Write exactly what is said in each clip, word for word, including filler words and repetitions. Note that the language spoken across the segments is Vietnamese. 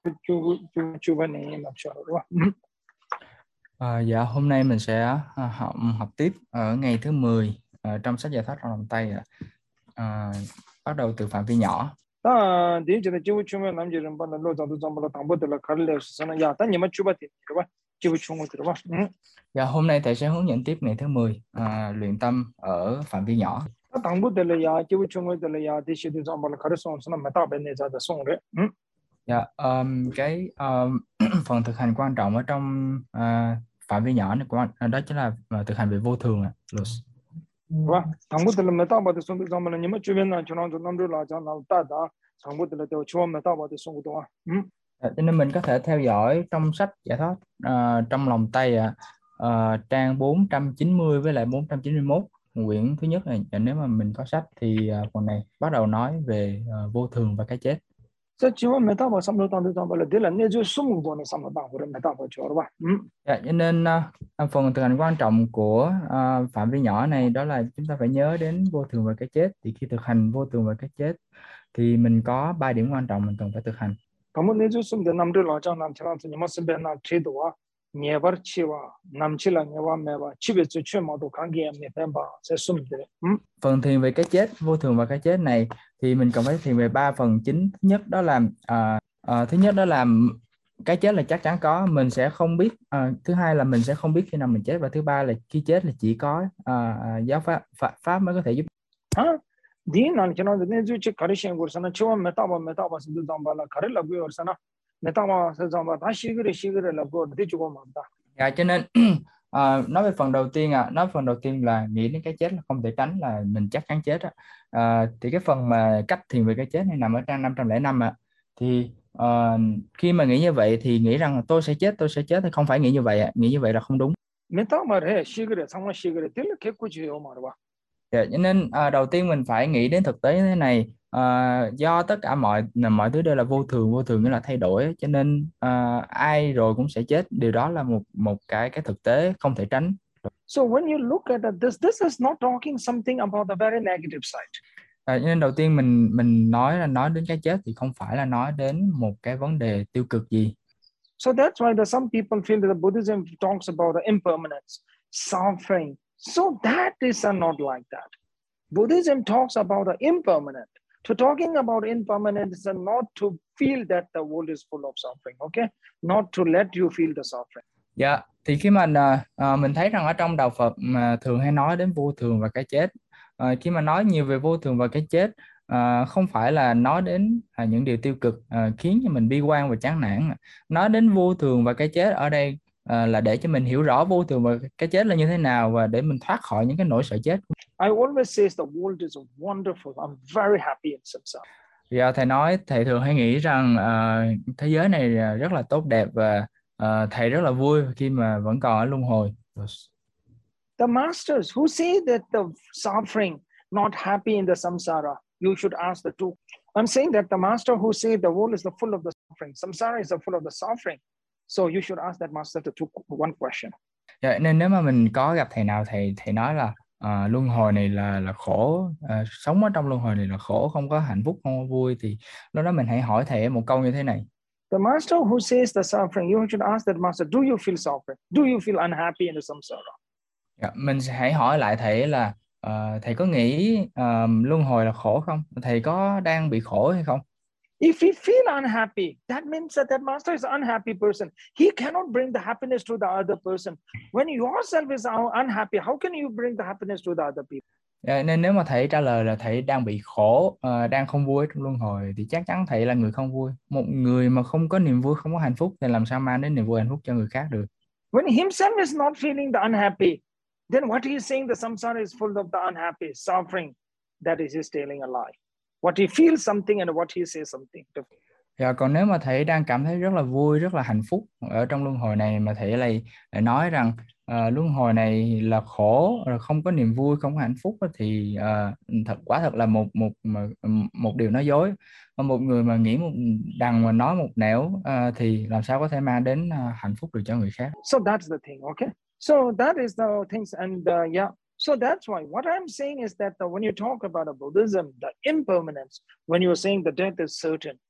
chú chú chú vấn này làm sao đúng không? À, dạ hôm nay mình sẽ à, học học tiếp ở ngày thứ mười à, trong sách giải thoát trong lòng tay ạ. À, bắt đầu từ phạm vi nhỏ. 아, 뒤에 지구 추면 남지는 반도 로자도 잠불어 담보들 가르려 서는 야, 단 니마 추바티 들어봐. 지구 추고 들어봐. 응. Dạ hôm nay thầy sẽ hướng dẫn tiếp ngày thứ mười à, luyện tâm ở phạm vi nhỏ. 아, 담보들 야, 지구 추고들 야, 디시도 잠불어 가르쳐 서는 메타 베네자다 송래. 응. Dạ um, cái um, phần thực hành quan trọng ở trong à, phạm vi nhỏ này quan đó chính là à, thực hành về vô thường ạ. 봐. 담보들 메타 바도 송도 잠불어 니마 추면나 저런도 남들라 자 나다다. 담보들 또 추어 메타 바도 송도 와. 응. Dạ, cho nên mình có thể theo dõi trong sách giải thoát à, trong lòng tay ạ. À, trang bốn trăm chín mươi với lại bốn trăm chín mươi mốt quyển thứ nhất này. Dạ, nếu mà mình có sách thì à, phần này bắt đầu nói về à, vô thường và cái chết. 저 지금 메타 바 삼로 담도 잠불어 들 내주 숨은 거는 삼로 담불어 메타 바 줘봐. 응. Dạ, cho nên à, phần thực hành quan trọng của à, phạm vi nhỏ này đó là chúng ta phải nhớ đến vô thường và cái chết. Thì khi thực hành vô thường và cái chết thì mình có ba điểm quan trọng mình cần phải thực hành. 담보 내주 숨데 남들 라자 남처럼 니마 스베나 트레도와 녀버치와 남치라 녀와 메와 집에 주쳐마도 관계 없네 뱀바 세 숨들. 응? Phần thiền về cái chết, vô thường và cái chết này thì mình cần phải thiền về ba phần chính. Thứ nhất đó là à, à, thứ nhất đó là cái chết là chắc chắn có, mình sẽ không biết. À, thứ hai là mình sẽ không biết khi nào mình chết, và thứ ba là khi chết là chỉ có à, à, giáo pháp, pháp pháp mới có thể giúp. 아, 디난 저는 내주 치 가르시는 거서는 처음 메타바 메타바 스도 담발라 가르라고 요서나 메타바 세자바 다시 그래 시그래라고 되주고 만다. Dạ, cho nên à, nói về phần đầu tiên à, nói phần đầu tiên là nghĩ đến cái chết là không thể tránh, là mình chắc chắn chết á. À, thì cái phần mà cách thiền về cái chết này nằm ở trang năm trăm lẻ năm ạ. Thì ờ, khi mà nghĩ như vậy thì nghĩ rằng là tôi sẽ chết, tôi sẽ chết thì không phải nghĩ như vậy ạ. Nghĩ như vậy là không đúng. 메타바래 시그래 상마 시그래 들 개꾸지요 말봐. Dạ, cho nên à, đầu tiên mình phải nghĩ đến thực tế như thế này. À, do tất cả mọi mọi thứ đều là vô thường, vô thường nghĩa là thay đổi, cho nên à, ai rồi cũng sẽ chết. Điều đó là một một cái cái thực tế không thể tránh. So when you look at this, this is not talking something about the very negative side. À, nên đầu tiên mình mình nói là nói đến cái chết thì không phải là nói đến một cái vấn đề tiêu cực gì. So that's why the some people feel that the Buddhism talks about the impermanence, suffering. So that is not like that. Buddhism talks about the impermanent. To talking about impermanence is not to feel that the world is full of suffering, okay? Not to let you feel the suffering. Dạ, thì khi mà à, à, mình thấy rằng ở trong đạo Phật mà thường hay nói đến vô thường và cái chết. À, khi mà nói nhiều về vô thường và cái chết, à, không phải là nói đến à, những điều tiêu cực à, khiến cho mình bi quan và chán nản. Nói đến vô thường và cái chết ở đây à, là để cho mình hiểu rõ vô thường và cái chết là như thế nào, và để mình thoát khỏi những cái nỗi sợ chết. I always say the world is wonderful. I'm very happy in samsara. Dạ, thầy nói thầy thường hay nghĩ rằng à, thế giới này rất là tốt đẹp, và à, thầy rất là vui khi mà vẫn còn ở luân hồi. The masters who say that the suffering, not happy in the samsara, you should ask the two. I'm saying that the master who say the world is the full of the suffering, samsara is the full of the suffering. So you should ask that master the two one question. Dạ, nên nếu mà mình có gặp thầy nào thầy thầy nói là à, luân hồi này là là khổ, à, sống ở trong luân hồi này là khổ, không có hạnh phúc, không có vui, thì lúc đó mình hãy hỏi thầy một câu như thế này. The master who says the suffering, you should ask that master, do you feel suffering? Do you feel unhappy in the samsara? Dạ, mình sẽ hãy hỏi lại thầy là uh, thầy có nghĩ uh, luân hồi là khổ không? Thầy có đang bị khổ hay không? If he feel unhappy, that means that that master is an unhappy person. He cannot bring the happiness to the other person. When yourself is unhappy, how can you bring the happiness to the other people? Dạ, nên nếu mà thầy trả lời là thầy đang bị khổ, uh, đang không vui trong luân hồi, thì chắc chắn thầy là người không vui. Một người mà không có niềm vui, không có hạnh phúc thì làm sao mang đến niềm vui hạnh phúc cho người khác được? When himself is not feeling the unhappy, then what he is saying, the samsara is full of the unhappy, suffering. That is he's telling a lie. What he feels something and what he says something different. Dạ, còn nếu mà thầy đang cảm thấy rất là vui, rất là hạnh phúc ở trong luân hồi này, mà thầy lại, lại nói rằng uh, luân hồi này là khổ, rồi không có niềm vui, không có hạnh phúc, thì uh, thật quả thật là một một một điều nói dối. Một người mà nghĩ một đằng mà nói một nẻo uh, thì làm sao có thể mang đến uh, hạnh phúc được cho người khác. So that's the thing, okay? So that is the things, and uh, yeah. So that's why what I'm saying is that the, when you talk about a Buddhism, the impermanence, when you're saying the death is certain,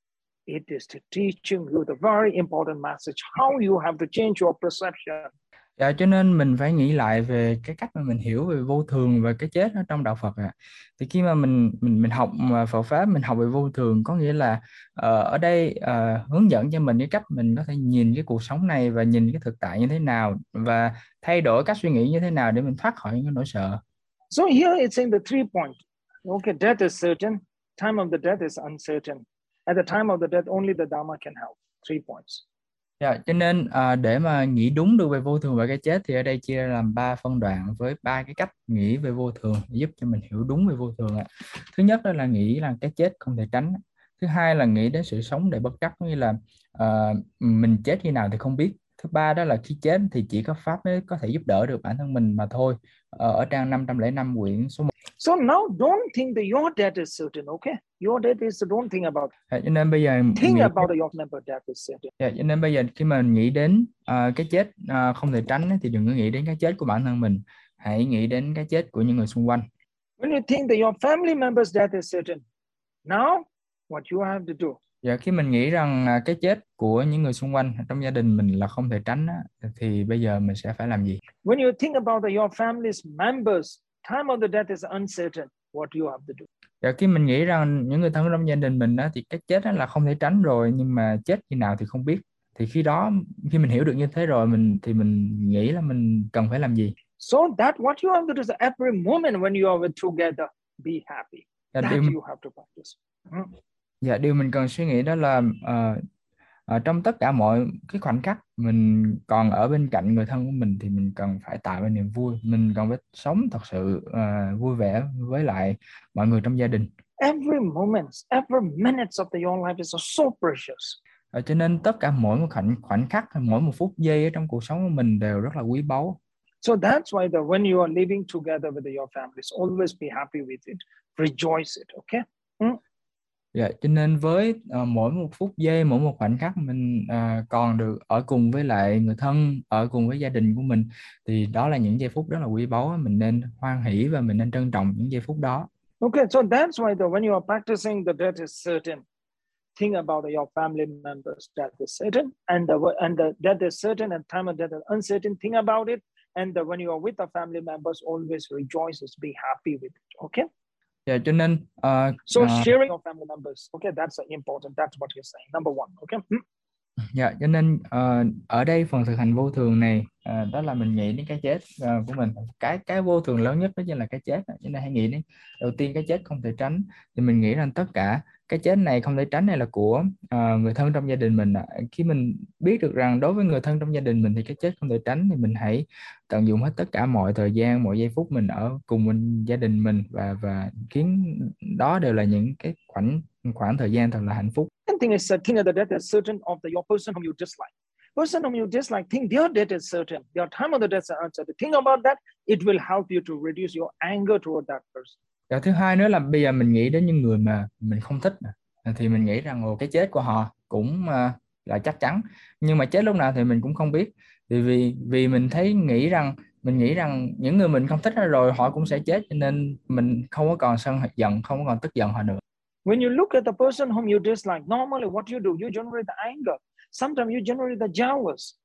It is to teaching you the very important message, how you have to change your perception. Dạ, cho nên mình phải nghĩ lại về cái cách mà mình hiểu về vô thường và cái chết ở trong đạo Phật ạ. Thì khi mà mình mình mình học mà Phật pháp, mình học về vô thường có nghĩa là ờ, ở đây ờ, hướng dẫn cho mình cái cách mình có thể nhìn cái cuộc sống này và nhìn cái thực tại như thế nào và thay đổi cách suy nghĩ như thế nào để mình thoát khỏi những cái nỗi sợ. So here it's in the three point. Okay, death is certain. Time of the death is uncertain. At the time of the death, only the Dharma can help. Three points. Dạ, cho nên à, để mà nghĩ đúng được về vô thường và cái chết thì ở đây chia ra làm ba phân đoạn với ba cái cách nghĩ về vô thường để giúp cho mình hiểu đúng về vô thường ạ. Thứ nhất đó là nghĩ là cái chết không thể tránh. Thứ hai là nghĩ đến sự sống để bất chấp, có nghĩa là à, mình chết khi nào thì không biết. Thứ ba đó là khi chết thì chỉ có pháp mới có thể giúp đỡ được bản thân mình mà thôi. Ở, ở trang năm trăm lẻ năm quyển số một. So now don't think that your death is certain, okay? Your death is, don't think about it. Dạ, cho nên bây giờ Think nghĩ about your member death is certain. Dạ, cho nên bây giờ khi mà mình nghĩ đến à, cái chết à, không thể tránh ấy, thì đừng có nghĩ đến cái chết của bản thân mình, hãy nghĩ đến cái chết của những người xung quanh. When you think that your family member's death is certain, now what you have to do? Dạ, khi mình nghĩ rằng à, cái chết của những người xung quanh trong gia đình mình là không thể tránh á, thì bây giờ mình sẽ phải làm gì? When you think about the, your family's members, time of the death is uncertain, what you have to do? Dạ, khi mình nghĩ rằng những người thân trong gia đình mình á, thì cái chết đó là không thể tránh rồi, nhưng mà chết khi nào thì không biết. Thì khi đó, khi mình hiểu được như thế rồi, mình thì mình nghĩ là mình cần phải làm gì? So that what you have to do is every moment when you are together, be happy. Dạ, that điều, you have to practice. Hmm. dạ, điều mình cần suy nghĩ đó là ờ, Ờ, trong tất cả mọi cái khoảnh khắc mình còn ở bên cạnh người thân của mình thì mình cần phải tạo ra niềm vui, mình cần phải sống thật sự uh, vui vẻ với lại mọi người trong gia đình. Every moment, every minute of the, your life is so precious. Ờ, cho nên tất cả mỗi một khoảnh khoảnh khắc, mỗi một phút giây ở trong cuộc sống của mình đều rất là quý báu. So that's why the, when you are living together with your families, always be happy with it, rejoice it, okay? Hmm? Dạ, cho nên với uh, mỗi một phút giây, mỗi một khoảnh khắc mình uh, còn được ở cùng với lại người thân, ở cùng với gia đình của mình, thì đó là những giây phút rất là quý báu, mình nên hoan hỷ và mình nên trân trọng những giây phút đó. Okay, so that's why the, when you are practicing the death is certain, think about your family members' death is certain, and the and the death is certain, and time of death is uncertain. Think about it, and the, when you are with the family members, always rejoice, be happy with it. Okay. Dạ, cho nên uh, So uh, sharing your family members, okay, that's important. That's what you're saying. Number one, okay. Hmm? Dạ, cho nên uh, ở đây phần thực hành vô thường này uh, đó là mình nghĩ đến cái chết uh, của mình. Cái cái vô thường lớn nhất đó chính là cái chết. Cho nên hãy nghĩ đến đầu tiên cái chết không thể tránh, thì mình nghĩ rằng tất cả cái chết này không thể tránh này là của uh, người thân trong gia đình mình. Khi mình biết được rằng đối với người thân trong gia đình mình thì cái chết không thể tránh, thì mình hãy tận dụng hết tất cả mọi thời gian, mọi giây phút mình ở cùng mình, gia đình mình, và và khiến đó đều là những cái khoảnh khoảng thời gian thật là hạnh phúc. One thing is, uh, think of the death is certain of the your person whom you dislike. Person whom you dislike, think their death is certain. Their time of the death is uncertain. Think about that. It will help you to reduce your anger toward that person. Và thứ hai nữa là bây giờ mình nghĩ đến những người mà mình không thích, thì mình nghĩ rằng ồ, cái chết của họ cũng uh, là chắc chắn, nhưng mà chết lúc nào thì mình cũng không biết. Thì vì vì mình thấy nghĩ rằng mình nghĩ rằng những người mình không thích rồi họ cũng sẽ chết, cho nên mình không có còn sân giận, không có còn tức giận họ nữa. When you look at the person whom you dislike, normally what you do, you generate the anger. Sometimes you generate the jealous.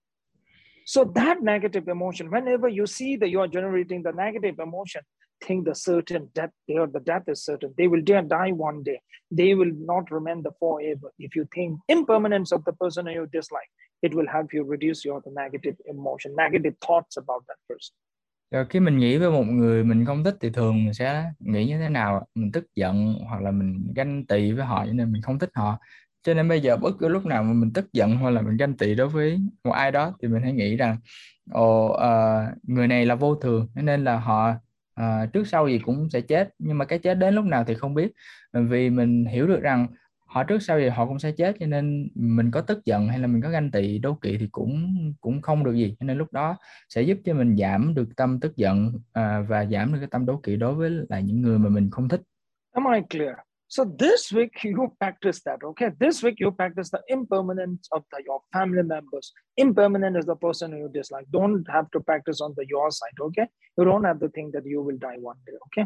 So that negative emotion, whenever you see that you are generating the negative emotion, think the certain death, there the death is certain. They will die one day. They will not remain the forever. If you think impermanence of the person you dislike, it will help you reduce your the negative emotion, negative thoughts about that person. Rồi khi mình nghĩ với một người mình không thích thì thường mình sẽ nghĩ như thế nào? Mình tức giận hoặc là mình ganh tị với họ, cho nên mình không thích họ. Cho nên bây giờ bất cứ lúc nào mà mình tức giận hoặc là mình ganh tị đối với một ai đó thì mình hãy nghĩ rằng ồ, uh, người này là vô thường, nên là họ uh, trước sau gì cũng sẽ chết, nhưng mà cái chết đến lúc nào thì không biết. Vì mình hiểu được rằng họ trước sau gì họ cũng sẽ chết, cho nên mình có tức giận hay là mình có ganh tị đố kỵ thì cũng cũng không được gì, cho nên lúc đó sẽ giúp cho mình giảm được tâm tức giận à, và giảm được cái tâm đố kỵ đối với lại những người mà mình không thích. Am I clear? So this week you practice that, okay? This week you practice the impermanence of the, your family members. Impermanent is the person you dislike. Don't have to practice on the your side, okay? You don't have to think that you will die one day, okay?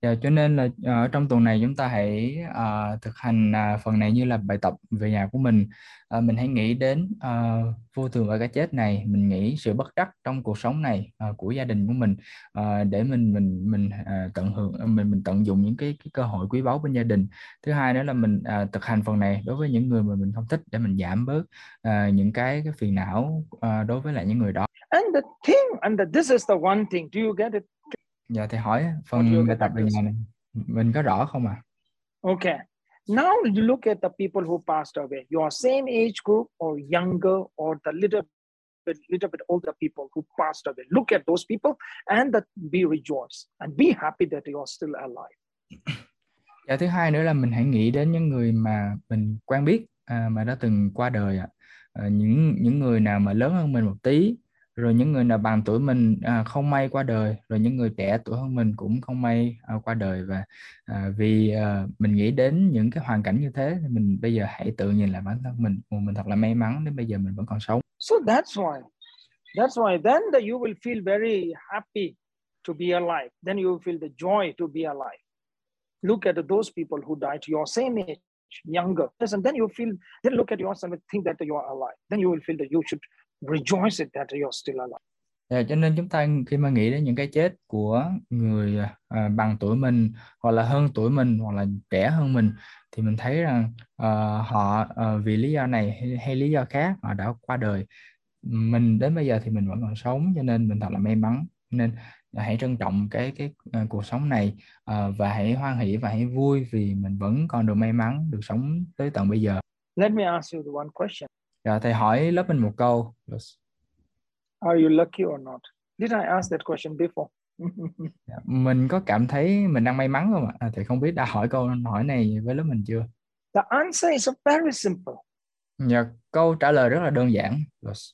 Dạ, cho nên là ờ, ở trong tuần này chúng ta hãy ờ, thực hành ờ, phần này như là bài tập về nhà của mình. Ờ, mình hãy nghĩ đến ờ, vô thường và cái chết này, mình nghĩ sự bất trắc trong cuộc sống này ờ, của gia đình của mình, ờ, để mình mình mình ờ, tận hưởng ờ, mình mình tận dụng những cái, cái cơ hội quý báu bên gia đình. Thứ hai nữa là mình ờ, thực hành phần này đối với những người mà mình không thích, để mình giảm bớt ờ, những cái cái phiền não ờ, đối với lại những người đó. And the thing, and the, this is the one thing. Do you get it? Dạ thì hỏi What do you phần bài get tập at về this? nhà này mình có rõ không ạ? Okay. Now you look at the people who passed away, your same age group or younger or the little bit, little bit older people who passed away. Look at those people and that be rejoice and be happy that you are still alive. Dạ, thứ hai nữa là mình hãy nghĩ đến những người mà mình quen biết à, mà đã từng qua đời ạ. À, những những người nào mà lớn hơn mình một tí, rồi những người nào bằng tuổi mình à, không may qua đời, rồi những người trẻ tuổi hơn mình cũng không may à, qua đời. Và à, vì à, mình nghĩ đến những cái hoàn cảnh như thế thì mình bây giờ hãy tự nhìn lại bản thân mình, Ồ, mình thật là may mắn đến bây giờ mình vẫn còn sống. So that's why, that's why then that you will feel very happy to be alive. Then you will feel the joy to be alive. Look at those people who died your same age, younger, and then you feel, then look at yourself and think that you are alive. Then you will feel that you should rejoice it that you are still alive. Dạ, cho nên chúng ta khi mà nghĩ đến những cái chết của người à, bằng tuổi mình, hoặc là hơn tuổi mình, hoặc là trẻ hơn mình, thì mình thấy rằng à, họ à, vì lý do này hay, hay lý do khác họ đã qua đời. Mình đến bây giờ thì mình vẫn còn sống, cho nên mình thật là may mắn. Nên hãy trân trọng cái cái à, cuộc sống này, à, và hãy hoan hỷ và hãy vui vì mình vẫn còn được may mắn được sống tới tận bây giờ. Let me ask you the one question. Dạ, thầy hỏi lớp mình một câu. Are you lucky or not? Did I ask that question before? Dạ, mình có cảm thấy mình đang may mắn không ạ? À, thì không biết đã hỏi câu hỏi này với lớp mình chưa? The answer is very simple. Dạ, câu trả lời rất là đơn giản. Yes.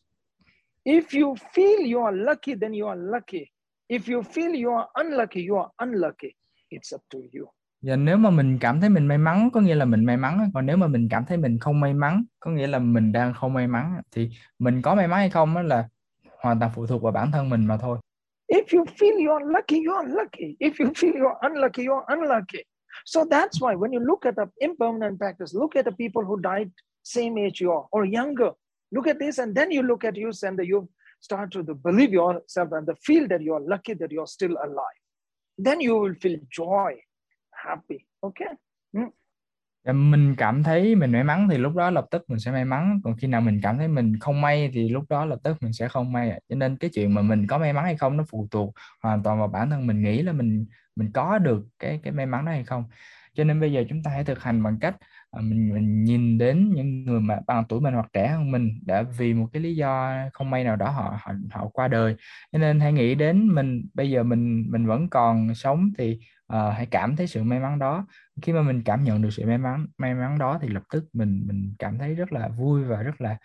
If you feel you are lucky, then you are lucky. If you feel you are unlucky, you are unlucky. It's up to you. Và nếu mà mình cảm thấy mình may mắn, có nghĩa là mình may mắn. Còn nếu mà mình cảm thấy mình không may mắn, có nghĩa là mình đang không may mắn. Thì mình có may mắn hay không đó là hoàn toàn phụ thuộc vào bản thân mình mà thôi. If you feel you are lucky, you are lucky. If you feel you are unlucky, you are unlucky. So that's why when you look at the impermanent practice, look at the people who died same age you are or younger. Look at this, and then you look at you and you start to believe yourself and feel that you are lucky that you are still alive. Then you will feel joy, happy. Okay? Hmm? Dạ, mình cảm thấy mình may mắn thì lúc đó lập tức mình sẽ may mắn. Còn khi nào mình cảm thấy mình không may thì lúc đó lập tức mình sẽ không may ạ. Cho nên cái chuyện mà mình có may mắn hay không nó phụ thuộc hoàn toàn vào bản thân mình nghĩ là mình mình có được cái cái may mắn đó hay không. Cho nên bây giờ chúng ta hãy thực hành bằng cách à, mình mình nhìn đến những người mà bằng tuổi mình hoặc trẻ hơn mình đã vì một cái lý do không may nào đó họ họ họ qua đời. Cho nên hãy nghĩ đến mình bây giờ mình mình vẫn còn sống thì à, hãy cảm thấy sự may mắn đó. Khi mà mình cảm nhận được sự may mắn may mắn đó thì lập tức mình mình cảm thấy rất là vui và rất là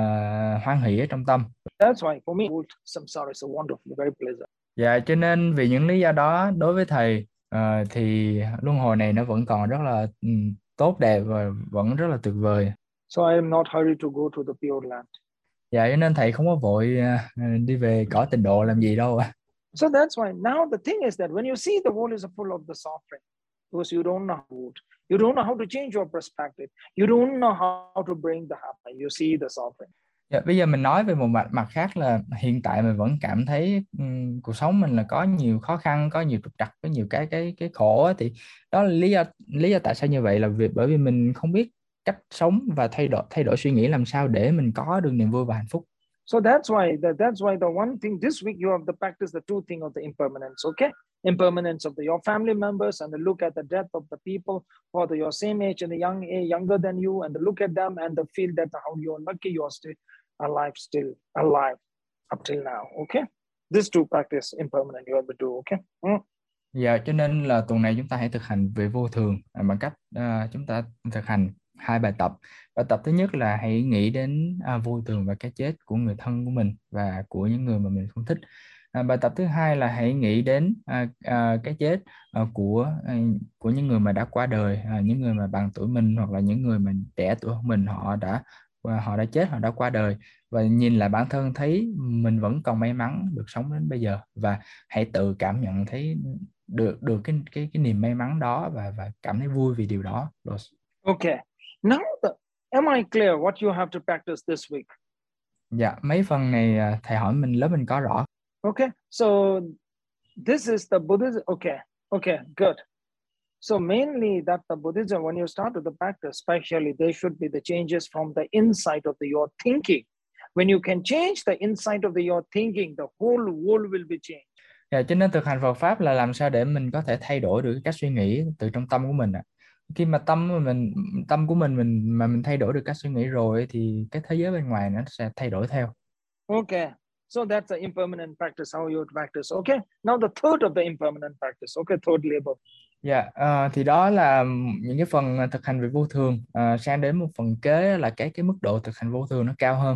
uh, hoan hỷ ở trong tâm. That's why for me, samsara is a wonderful, very pleasant. Dạ, cho nên vì những lý do đó đối với thầy uh, thì luân hồi này nó vẫn còn rất là um, tốt đẹp và vẫn rất là tuyệt vời. So I am not hurried to go to the Pure Land. Dạ, cho nên thầy không có vội uh, đi về cõi tịnh độ làm gì đâu ạ. So that's why now the thing is that when you see the world is full of the suffering, because you don't know how to, you don't know how to change your perspective, you don't know how to bring the happiness, you see the suffering. Dạ, bây giờ mình nói về một mặt mặt khác là hiện tại mình vẫn cảm thấy um, cuộc sống mình là có nhiều khó khăn, có nhiều trục trặc, có nhiều cái cái cái khổ á. Thì đó là lý do lý do tại sao như vậy là vì bởi vì mình không biết cách sống và thay đổi thay đổi suy nghĩ làm sao để mình có được niềm vui và hạnh phúc. So that's why that, that's why the one thing this week you have to practice the two thing of the impermanence, okay? Impermanence of the, your family members, and look at the death of the people for the, your same age and the young younger than you, and look at them and the feel that how you are lucky you are still alive, still alive up till now, okay? These two practice impermanent you have to do, okay? Mm. Dạ, cho nên là tuần này chúng ta hãy thực hành về vô thường à, bằng cách à, chúng ta thực hành hai bài tập. Bài tập thứ nhất là hãy nghĩ đến à, vô thường và cái chết của người thân của mình và của những người mà mình không thích. À, bài tập thứ hai là hãy nghĩ đến à, à, cái chết à, của à, của những người mà đã qua đời, à, những người mà bằng tuổi mình hoặc là những người mà trẻ tuổi hơn mình, họ đã họ đã chết, họ đã qua đời, và nhìn lại bản thân thấy mình vẫn còn may mắn được sống đến bây giờ, và hãy tự cảm nhận thấy được được cái cái cái niềm may mắn đó và và cảm thấy vui vì điều đó. Okay. Now, the, am I clear what you have to practice this week? Dạ, mấy phần này à, thầy hỏi mình lớp mình có rõ. Okay. So this is the Buddhism. Okay. Okay. Good. So mainly that the Buddhism, when you start with the practice, especially there should be the changes from the inside of the, your thinking. When you can change the inside of the, your thinking, the whole world will be changed. Dạ, cho nên thực hành Phật pháp là làm sao để mình có thể thay đổi được cách suy nghĩ từ trong tâm của mình ạ. Khi mà tâm của mình tâm của mình mình mà mình thay đổi được cách suy nghĩ rồi thì cái thế giới bên ngoài nó sẽ thay đổi theo. Okay. So that's the impermanent practice, how you practice. Okay. Now the third of the impermanent practice. Okay. Third label. Dạ, ờ, thì đó là những cái phần thực hành về vô thường. Ờ, sang đến một phần kế là cái cái mức độ thực hành vô thường nó cao hơn.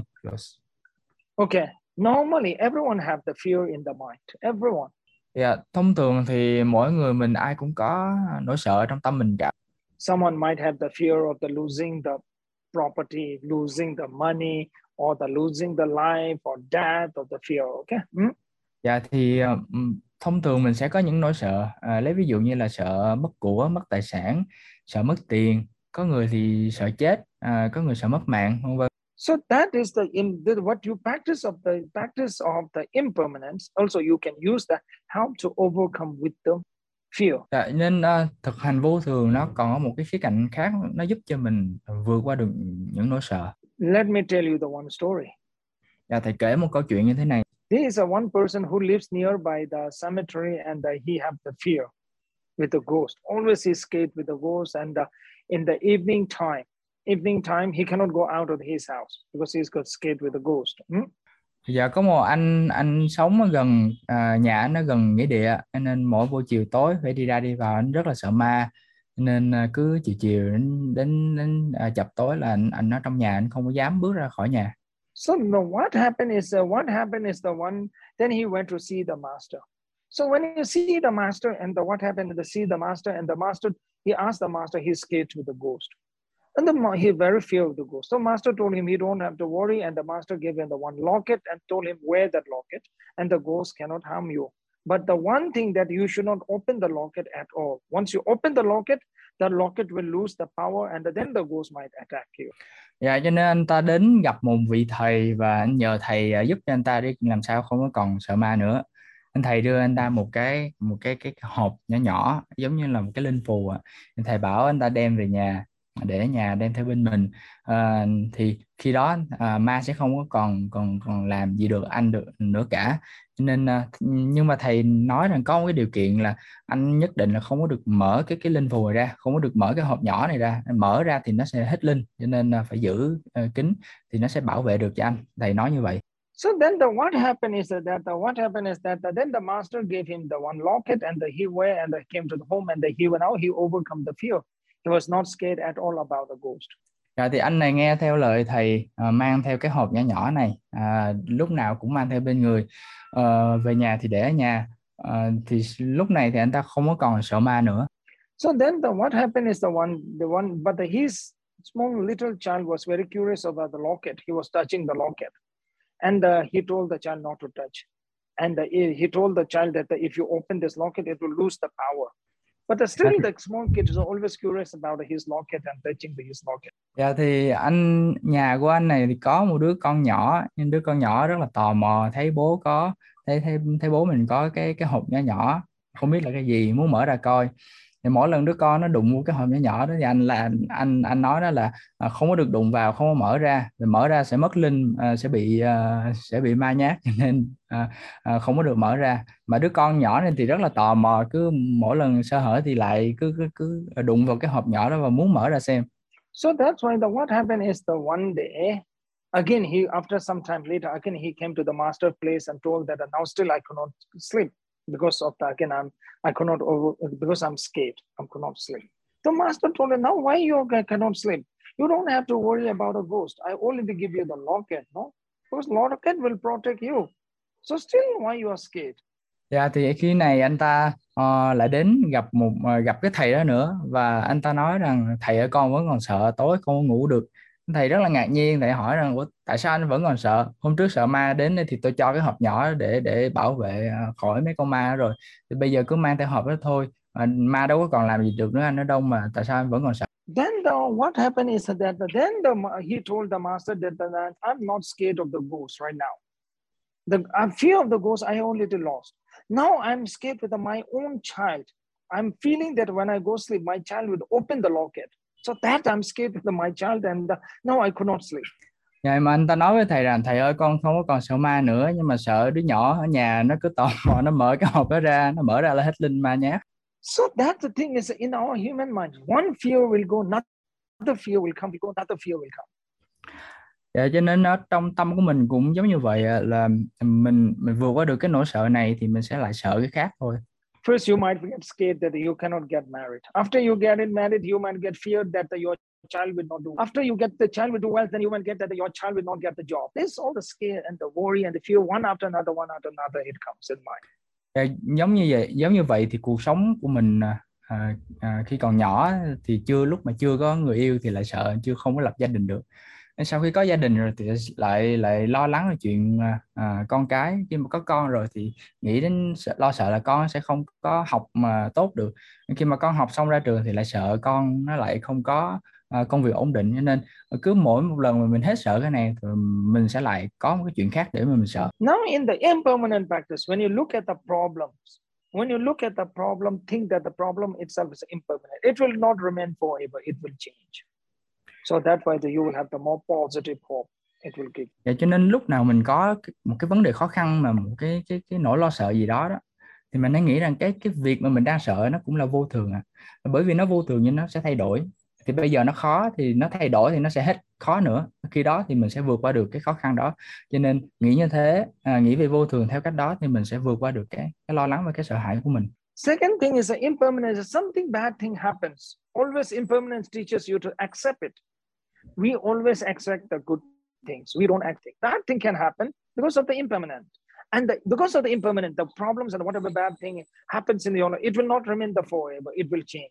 Okay. Normally, everyone have the fear in the mind. Everyone. Dạ, thông thường thì mỗi người mình ai cũng có nỗi sợ trong tâm mình cả. Someone might have the fear of the losing the property, losing the money, or the losing the life, or death, or the fear. Okay. Hmm? Dạ thì ờ, thông thường mình sẽ có những nỗi sợ. À, lấy ví dụ như là sợ mất của, mất tài sản, sợ mất tiền. Có người thì sợ chết, à, có người sợ mất mạng, vân vân. So that is the, in the what you practice of the practice of the impermanence. Also, you can use that how to overcome with the fear. Dạ, nên uh, thực hành vô thường nó còn có một cái khía cạnh khác, nó giúp cho mình vượt qua được những nỗi sợ. Let me tell you the one story. Dạ, thầy kể một câu chuyện như thế này. There is a one person who lives nearby the cemetery, and uh, he have the fear with the ghost. Always he's scared with the ghost, and uh, in the evening time, evening time he cannot go out of his house because he's got scared with the ghost. Hmm? Giờ có một anh anh sống ở gần à, nhà anh, nó gần nghĩa địa, nên mỗi buổi chiều tối phải đi ra đi vào, anh rất là sợ ma, nên à, cứ chiều chiều đến đến, đến à, chập tối là anh anh ở trong nhà, anh không có dám bước ra khỏi nhà. So no, what happened is uh, what happened is the one. Then he went to see the master. So when you see the master, and the, what happened is the see the master, and the master, he asked the master, he's scared with the ghost. And the, he very fear of the ghost. So master told him he don't have to worry, and the master gave him the one locket and told him wear that locket, and the ghost cannot harm you. But the one thing that you should not open the locket at all. Once you open the locket, the locket will lose the power, and then the ghost might attack you. Dạ, cho nên anh ta đến gặp một vị thầy và anh nhờ thầy uh, giúp cho anh ta đi làm sao không có còn sợ ma nữa. Anh thầy đưa anh ta một cái một cái cái hộp nhỏ nhỏ giống như là một cái linh phù. Anh thầy bảo anh ta đem về nhà, để ở nhà đem theo bên mình, à, thì khi đó à, ma sẽ không có còn còn còn làm gì được anh được nữa cả. Nên à, nhưng mà thầy nói rằng có một cái điều kiện là anh nhất định là không có được mở cái cái linh phù này ra, không có được mở cái hộp nhỏ này ra, mở ra thì nó sẽ hết linh, cho nên à, phải giữ à, kín thì nó sẽ bảo vệ được cho anh. Thầy nói như vậy. So then the what happened is that the what happened is that the, then the master gave him the one locket, and the, he wear and the, came to the home, and the, he went out, he overcome the fear. He was not scared at all about the ghost. Rồi thì anh này nghe theo lời thầy, à, mang theo cái hộp nhỏ nhỏ này, à, lúc nào cũng mang theo bên người, à, về nhà thì để ở nhà, à, thì lúc này thì anh ta không có còn sợ ma nữa. So then the what happened is the one the one but the, his small little child was very curious about the locket. He was touching the locket, and uh, he told the child not to touch. And uh, he told the child that if you open this locket, it will lose the power. But uh, still, the small kid is always curious about his locket and touching his locket. Dạ thì anh nhà của anh này thì có một đứa con nhỏ, nhưng đứa con nhỏ rất là tò mò, thấy bố có thấy thấy thấy bố mình có cái cái hộp nhỏ nhỏ, không biết là cái gì, muốn mở ra coi. Thì mỗi lần đứa con nó đụng vào cái hộp nhỏ nhỏ đó thì anh là anh anh nói đó là à, không có được đụng vào, không có mở ra, rồi mở ra sẽ mất linh, à, sẽ bị à, sẽ bị ma nhát, cho nên à, à, không có được mở ra. Mà đứa con nhỏ này thì rất là tò mò, cứ mỗi lần sơ hở thì lại cứ cứ cứ đụng vào cái hộp nhỏ đó và muốn mở ra xem. So that's why the what happened is the one day, again he after some time later again he came to the master place and told that now still I cannot sleep because of the, again I'm I cannot over because I'm scared, I cannot sleep. The master told him, now why you cannot sleep? You don't have to worry about a ghost. I already give you the locket, no? Because locket will protect you. So still why you are scared? Dạ thì khi này anh ta uh, lại đến gặp một uh, gặp cái thầy đó nữa, và anh ta nói rằng thầy ơi con vẫn còn sợ, tối không có ngủ được, Thầy rất là ngạc nhiên, thầy hỏi rằng ủa, tại sao anh vẫn còn sợ? Hôm trước sợ ma đến thì tôi cho cái hộp nhỏ để để bảo vệ à, khỏi mấy con ma rồi, thì bây giờ cứ mang theo hộp đó thôi. À, ma đâu có còn làm gì được nữa anh, ở đâu mà tại sao anh vẫn còn sợ? Then the, what happened is that then the, he told the master that, that I'm not scared of the ghost right now. The uh, fear of the ghost I already lost. Now I'm scared with my own child. I'm feeling that when I go sleep, my child would open the locket. So that I'm scared with my child, and uh, now I could not sleep. Vậy mà anh ta nói với thầy rằng thầy ơi, con không có còn sợ ma nữa, nhưng mà sợ đứa nhỏ ở nhà nó cứ tò mò, nó mở cái hộp đó ra, nó mở ra là hết linh ma nhát. So that's the thing is in our human mind, one fear will go, another fear will come, because another fear will come. Dạ, cho nên ở trong tâm của mình cũng giống như vậy, là mình mình vượt qua được cái nỗi sợ này thì mình sẽ lại sợ cái khác thôi. First, you might get scared that you cannot get married. After you get it married, you might get feared that your child will not do. After you get the child will do well, then you might get that your child will not get the job. There's all the scare and the worry and the fear, one after another, one after another, it comes in mind. Dạ, giống như vậy, giống như vậy thì cuộc sống của mình à, à, khi còn nhỏ thì chưa lúc mà chưa có người yêu thì lại sợ, chưa không có lập gia đình được. Sau khi có gia đình rồi thì lại lại lo lắng về chuyện à, con cái. Khi mà có con rồi thì nghĩ đến lo sợ là con sẽ không có học mà tốt được. Khi mà con học xong ra trường thì lại sợ con nó lại không có à, công việc ổn định. Cho nên cứ mỗi một lần mà mình hết sợ cái này thì mình sẽ lại có một cái chuyện khác để mà mình sợ. Now in the impermanent practice, when you look at the problems, when you look at the problem, think that the problem itself is impermanent. It will not remain forever. It will change. So that way you will have the more positive hope it will give. Dạ, cho nên lúc nào mình có một cái vấn đề khó khăn mà một cái cái cái nỗi lo sợ gì đó đó, thì mình hãy nghĩ rằng cái cái việc mà mình đang sợ nó cũng là vô thường à. Bởi vì nó vô thường nhưng nó sẽ thay đổi. Thì bây giờ nó khó thì nó thay đổi thì nó sẽ hết khó nữa. Khi đó thì mình sẽ vượt qua được cái khó khăn đó. Cho nên nghĩ như thế, à, nghĩ về vô thường theo cách đó thì mình sẽ vượt qua được cái cái lo lắng và cái sợ hãi của mình. Second thing is the impermanence. Something bad thing happens. Always impermanence teaches you to accept it. We always accept the good things. We don't accept bad thing can happen because of the impermanent. And the, because of the impermanent, the problems and whatever bad thing happens in your life, it will not remain the forever. It will change.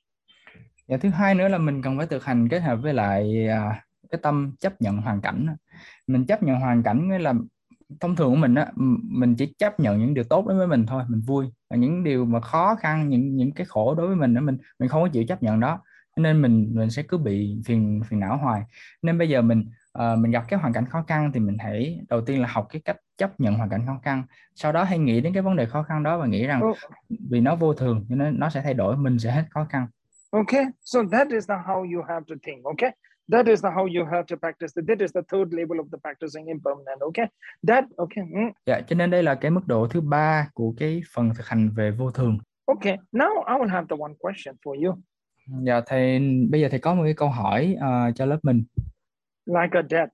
Và thứ hai nữa là mình cần phải thực hành kết hợp với lại à, cái tâm chấp nhận hoàn cảnh. Mình chấp nhận hoàn cảnh nghĩa là thông thường của mình á, mình chỉ chấp nhận những điều tốt đối với mình thôi, mình vui. Và những điều mà khó khăn, những những cái khổ đối với mình đó, mình mình không có chịu chấp nhận đó, nên mình mình sẽ cứ bị phiền phiền não hoài. Nên bây giờ mình uh, mình gặp cái hoàn cảnh khó khăn thì mình hãy đầu tiên là học cái cách chấp nhận hoàn cảnh khó khăn, sau đó hãy nghĩ đến cái vấn đề khó khăn đó và nghĩ rằng oh. vì nó vô thường cho nên nó sẽ thay đổi, mình sẽ hết khó khăn. Okay, so that is the how you have to think. Okay, that is the how you have to practice. That is the third level of the practicing impermanent. Okay, that okay. Mm. Dạ, cho nên đây là cái mức độ thứ ba của cái phần thực hành về vô thường. Okay, now I will have the one question for you. Dạ thầy, bây giờ thầy có một cái câu hỏi uh, cho lớp mình. Like a death.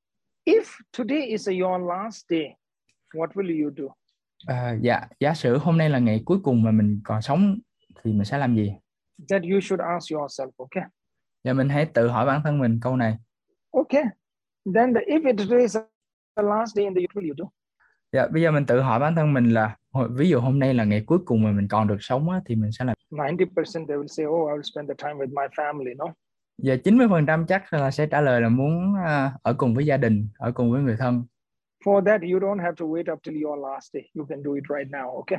If today is your last day, what will you do? Uh, dạ, giả sử hôm nay là ngày cuối cùng mà mình còn sống thì mình sẽ làm gì? That you should ask yourself. Okay. Dạ, mình hãy tự hỏi bản thân mình câu này. Okay. Then the, if it is the last day in the what will you do? Dạ, bây giờ mình tự hỏi bản thân mình là ví dụ hôm nay là ngày cuối cùng mà mình còn được sống á, thì mình sẽ làm. ninety percent they will say, oh, I will spend the time with my family, no? Dạ, chín mươi phần trăm chắc là sẽ trả lời là muốn uh, ở cùng với gia đình, ở cùng với người thân. For that, you don't have to wait up till your last day. You can do it right now, okay?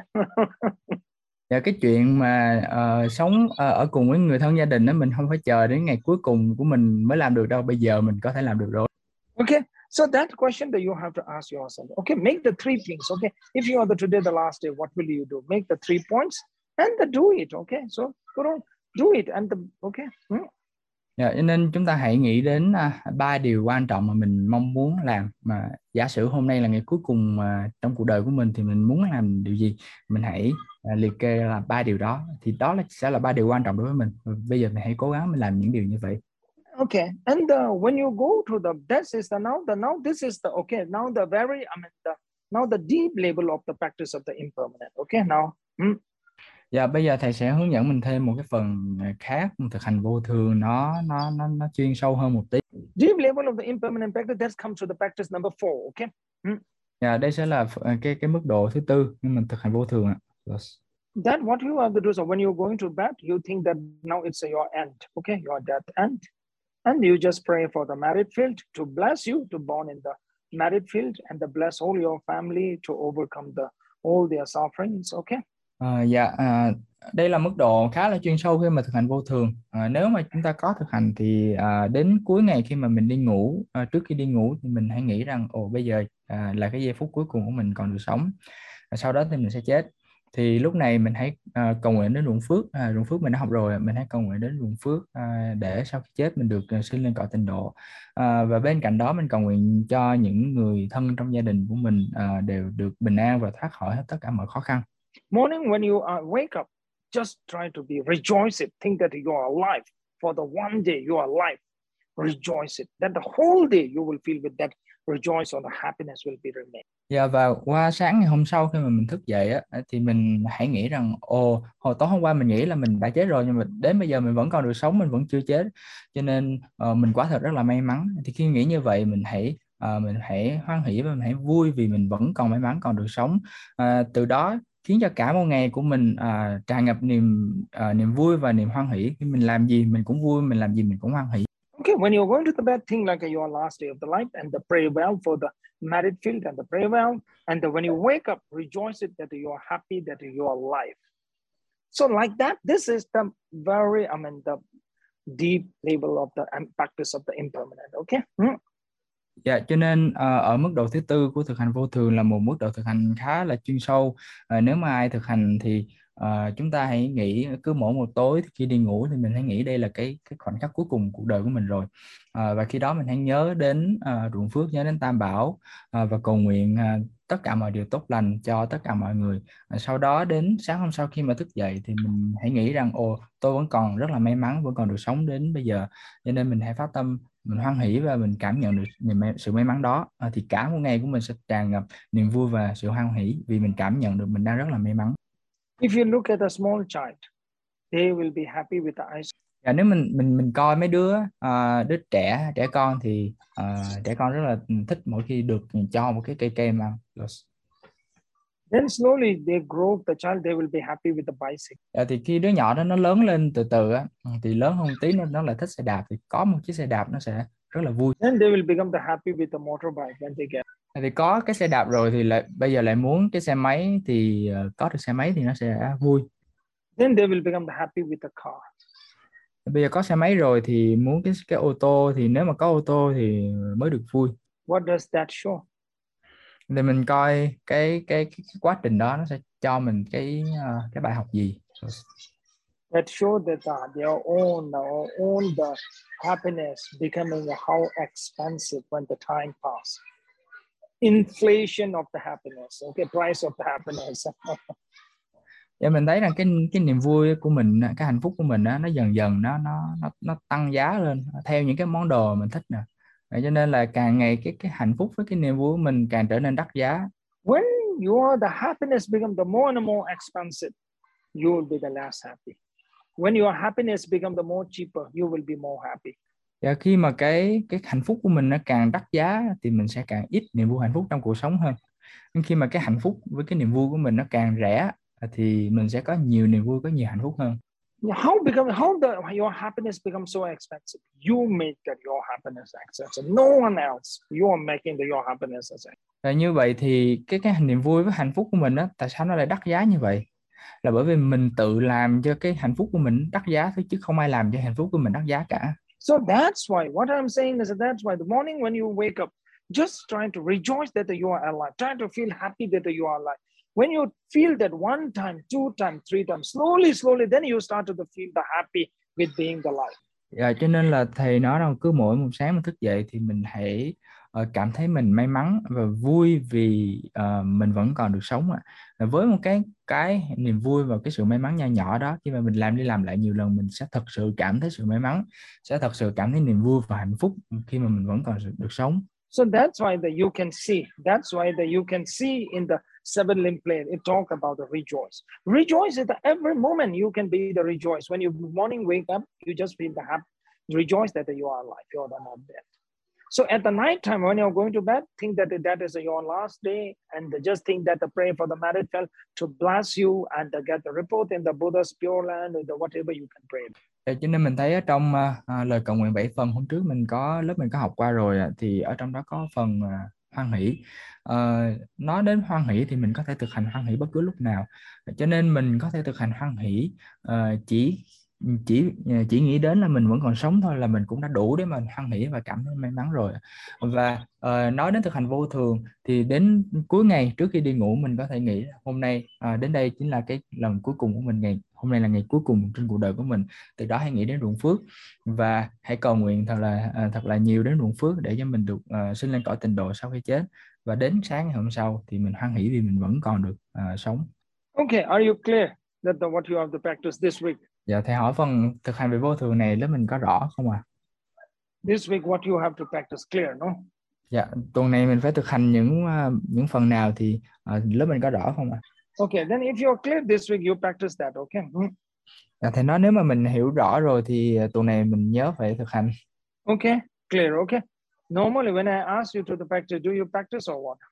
Dạ, cái chuyện mà uh, sống uh, ở cùng với người thân gia đình đó, mình không phải chờ đến ngày cuối cùng của mình mới làm được đâu. Bây giờ mình có thể làm được rồi. Okay, so that question that you have to ask yourself. Okay, make the three things. Okay, if you are the today the last day, what will you do? Make the three points and the do it. Okay, so go on, do it and the okay. Hmm? Dạ, cho nên chúng ta hãy nghĩ đến uh, ba điều quan trọng mà mình mong muốn làm. Mà giả sử hôm nay là ngày cuối cùng uh, trong cuộc đời của mình thì mình muốn làm điều gì, mình hãy uh, liệt kê là ba điều đó. Thì đó là, sẽ là ba điều quan trọng đối với mình. Và bây giờ mình hãy cố gắng mình làm những điều như vậy. Okay, and uh, when you go to the that is the now the now this is the okay now the very I mean the now the deep level of the practice of the impermanent. Okay, now. Hmm? Dạ, bây giờ thầy sẽ hướng dẫn mình thêm một cái phần khác, một thực hành vô thường nó nó nó nó chuyên sâu hơn một tí. Deep level of the impermanent practice that comes to the practice number four. Okay. Hmm? Dạ, đây sẽ là cái cái mức độ thứ tư nhưng mình thực hành vô thường ạ. Yes. That what you have to do. So when you're going to bed, you think that now it's your end. Okay, your death end. And you just pray for the married field to bless you to born in the married field and to bless all your family to overcome the all their sufferings. Okay. À, dạ, à, đây là mức độ khá là chuyên sâu khi mà thực hành vô thường. À, nếu mà chúng ta có thực hành thì à, đến cuối ngày khi mà mình đi ngủ, à, trước khi đi ngủ thì mình hãy nghĩ rằng ồ bây giờ à, là cái giây phút cuối cùng của mình còn được sống. À, sau đó thì mình sẽ chết. Thì lúc này mình hãy à, cầu nguyện đến ruộng phước. À, ruộng phước mình đã học rồi, mình hãy cầu nguyện đến ruộng phước à, để sau khi chết mình được à, sinh lên cõi tịnh độ. À, và bên cạnh đó mình cầu nguyện cho những người thân trong gia đình của mình à, đều được bình an và thoát khỏi hết tất cả mọi khó khăn. Morning when you uh, wake up, just try to be rejoice it. Think that you are alive for the one day you are alive. Rejoice it. That the whole day you will feel with that rejoice or the happiness will be remain. Dạ, và qua sáng ngày hôm sau khi mà mình thức dậy á thì mình hãy nghĩ rằng ồ hồi tối hôm qua mình nghĩ là mình đã chết rồi nhưng mà đến bây giờ mình vẫn còn được sống, mình vẫn chưa chết, cho nên uh, mình quả thật rất là may mắn. Thì khi nghĩ như vậy mình hãy uh, mình hãy hoan hỷ và mình hãy vui vì mình vẫn còn may mắn còn được sống. Uh, từ đó khiến cho cả một ngày của mình uh, tràn ngập niềm uh, niềm vui và niềm hoan hỷ. Khi mình làm gì mình cũng vui, mình làm gì mình cũng hoan hỷ. Okay, when you're going to the bed, think like your last day of the life and the pray well for the married field and the pray well. And the, when you wake up, rejoice it that you are happy that you are alive. So like that, this is the very, I mean, the deep level of the practice of the impermanent. Okay. Hmm. Dạ, cho nên uh, ở mức độ thứ tư của thực hành vô thường là một mức độ thực hành khá là chuyên sâu. Uh, nếu mà ai thực hành thì uh, chúng ta hãy nghĩ cứ mỗi một tối khi đi ngủ thì mình hãy nghĩ đây là cái cái khoảnh khắc cuối cùng cuộc đời của mình rồi. Uh, và khi đó mình hãy nhớ đến uh, ruộng phước, nhớ đến Tam Bảo uh, và cầu nguyện uh, tất cả mọi điều tốt lành cho tất cả mọi người. Uh, sau đó đến sáng hôm sau khi mà thức dậy thì mình hãy nghĩ rằng ồ tôi vẫn còn rất là may mắn, vẫn còn được sống đến bây giờ. Cho nên mình hãy phát tâm, mình hoan hỷ và mình cảm nhận được niềm may, sự may mắn đó, à, thì cả một ngày của mình sẽ tràn ngập niềm vui và sự hoan hỷ vì mình cảm nhận được mình đang rất là may mắn. If you look at a small child, they will be happy with the ice. Và nếu mình mình mình coi mấy đứa uh, đứa trẻ trẻ con thì uh, trẻ con rất là thích mỗi khi được cho một cái cây kem ăn. Then slowly they grow up, the child, they will be happy with the bicycle. À, thì khi đứa nhỏ đó nó lớn lên từ từ á, thì lớn hơn tí nó nó lại thích xe đạp, thì có một chiếc xe đạp nó sẽ rất là vui. Then they will become the happy with the motorbike when they get. Thì có cái xe đạp rồi thì lại bây giờ lại muốn cái xe máy, thì uh, có được xe máy thì nó sẽ vui. Then they will become the happy with the car. Bây giờ có xe máy rồi thì muốn cái cái ô tô, thì nếu mà có ô tô thì mới được vui. What does that show? Thì mình coi cái cái, cái, cái quá trình đó nó sẽ cho mình cái uh, cái bài học gì. That show that uh, their own uh, own the happiness becoming how expensive when the time pass. Inflation of the happiness, okay, price of the happiness. Và mình thấy rằng cái cái niềm vui của mình, cái hạnh phúc của mình đó, nó dần dần nó nó nó nó tăng giá lên theo những cái món đồ mình thích nè. Cho nên là càng ngày cái cái hạnh phúc với cái niềm vui của mình càng trở nên đắt giá. When your the happiness become the more and more expensive, you will be the less happy. When your happiness become the more cheaper, you will be more happy. Và khi mà cái cái hạnh phúc của mình nó càng đắt giá thì mình sẽ càng ít niềm vui hạnh phúc trong cuộc sống hơn. Nhưng khi mà cái hạnh phúc với cái niềm vui của mình nó càng rẻ thì mình sẽ có nhiều niềm vui, có nhiều hạnh phúc hơn. How become how the your happiness becomes so expensive? You make that your happiness expensive. No one else. You are making the your happiness expensive. Và như vậy thì cái cái niềm vui với hạnh phúc của mình đó, tại sao nó lại đắt giá như vậy? Là bởi vì mình tự làm cho cái hạnh phúc của mình đắt giá thôi, chứ không ai làm cho hạnh phúc của mình đắt giá cả. So that's why what I'm saying is that that's why the morning when you wake up, just trying to rejoice that you are alive, trying to feel happy that you are alive. When you feel that one time, two times, three times, slowly, slowly, then you start to feel the happy with being alive. Dạ, cho nên là thầy nói rằng cứ mỗi một sáng mình thức dậy thì mình hãy uh, cảm thấy mình may mắn và vui vì uh, mình vẫn còn được sống ạ. À. Với một cái cái niềm vui và cái sự may mắn nho nhỏ đó, khi mà mình làm đi làm lại nhiều lần, mình sẽ thật sự cảm thấy sự may mắn, sẽ thật sự cảm thấy niềm vui và hạnh phúc khi mà mình vẫn còn được sống. So that's why that you can see, that's why that you can see in the seven limb plane, it talk about the rejoice. Rejoice is that every moment you can be the rejoice. When you morning wake up, you just feel the happy, rejoice that you are alive, you are not dead. So at the night time when you're going to bed, think that that is your last day, and just think that the prayer for the married fell to bless you and get the report in the Buddha's pure land, or the whatever you can pray. Cho nên mình thấy ở trong à, à, lời cầu nguyện bảy phần hôm trước mình có lớp mình có học qua rồi ạ, thì ở trong đó có phần à, hoan hỷ. Ờ, nói đến hoan hỷ thì mình có thể thực hành hoan hỷ bất cứ lúc nào, cho nên mình có thể thực hành hoan hỷ ờ, chỉ chỉ chỉ nghĩ đến là mình vẫn còn sống thôi là mình cũng đã đủ để mình hoan hỷ và cảm thấy may mắn rồi. Và ờ, nói đến thực hành vô thường thì đến cuối ngày trước khi đi ngủ mình có thể nghĩ hôm nay à, đến đây chính là cái lần cuối cùng của mình, ngày hôm nay là ngày cuối cùng trên cuộc đời của mình. Từ đó hãy nghĩ đến ruộng phước và hãy cầu nguyện thật là à, thật là nhiều đến ruộng phước để cho mình được uh, sinh lên cõi tịnh độ sau khi chết, và đến sáng ngày hôm sau thì mình hoan hỷ vì mình vẫn còn được uh, sống. Okay, are you clear that the, what you have to practice this week? Dạ thầy hỏi phần thực hành về vô thường này lớp mình có rõ không ạ? À? This week what you have to practice clear, no? Dạ tuần này mình phải thực hành những uh, những phần nào thì uh, lớp mình có rõ không ạ? À? Okay, then if you're clear this week, you practice that, okay? Hmm. Dạ, thầy nói nếu mà mình hiểu rõ rồi thì tuần này mình nhớ phải thực hành. Okay, clear, okay. Normally when I ask you to the practice, do you practice or what?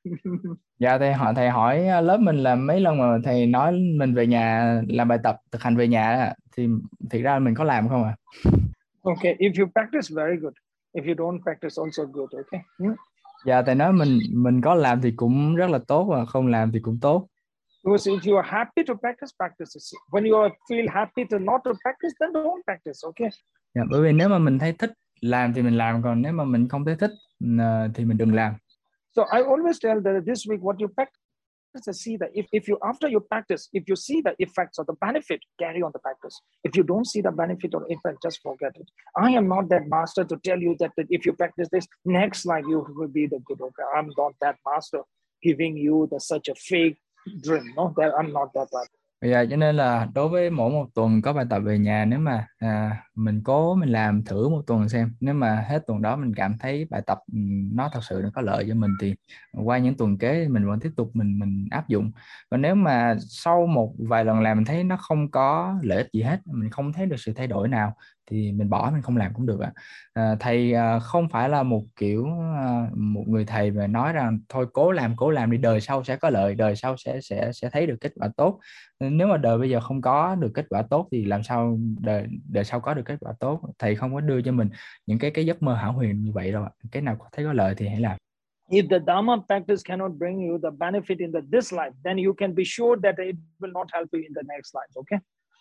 Dạ thầy hỏi thầy hỏi lớp mình là mấy lần mà thầy nói mình về nhà làm bài tập thực hành về nhà thì thực ra mình có làm không ạ? À? Okay, if you practice, very good. If you don't practice, also good, okay? Hmm? Dạ thầy nói mình mình có làm thì cũng rất là tốt và không làm thì cũng tốt. Because if you are happy to practice, practice. When you feel happy to not to practice, then don't practice, okay? Dạ, bởi vì nếu mà mình thấy thích làm thì mình làm, còn nếu mà mình không thấy thích thì mình đừng làm. So I always tell that this week what you practice, see that if, if you after you practice, if you see the effects or the benefit, carry on the practice. If you don't see the benefit or effect, just forget it. I am not that master to tell you that, that if you practice this, next life you will be the good. Okay, I'm not that master giving you the such a fake dream. No, that I'm not that bad. Dạ, cho nên là đối với mỗi một tuần có bài tập về nhà, nếu mà à, mình cố mình làm thử một tuần xem, nếu mà hết tuần đó mình cảm thấy bài tập nó thật sự nó có lợi cho mình thì qua những tuần kế mình vẫn tiếp tục mình mình áp dụng. Còn nếu mà sau một vài lần làm mình thấy nó không có lợi ích gì hết, mình không thấy được sự thay đổi nào thì mình bỏ, mình không làm cũng được ạ. À, thầy à, không phải là một kiểu à, một người thầy mà nói rằng thôi cố làm cố làm đi, đời sau sẽ có lợi, đời sau sẽ sẽ sẽ thấy được kết quả tốt. Nếu mà đời bây giờ không có được kết quả tốt thì làm sao đời đời sau có được kết quả tốt? Thầy không có đưa cho mình những cái cái giấc mơ hão huyền như vậy đâu. Cái nào có thấy có lợi thì hãy làm. If the Dharma practice cannot bring you the benefit in the this life, then you can be sure that it will not help you in the next life, okay?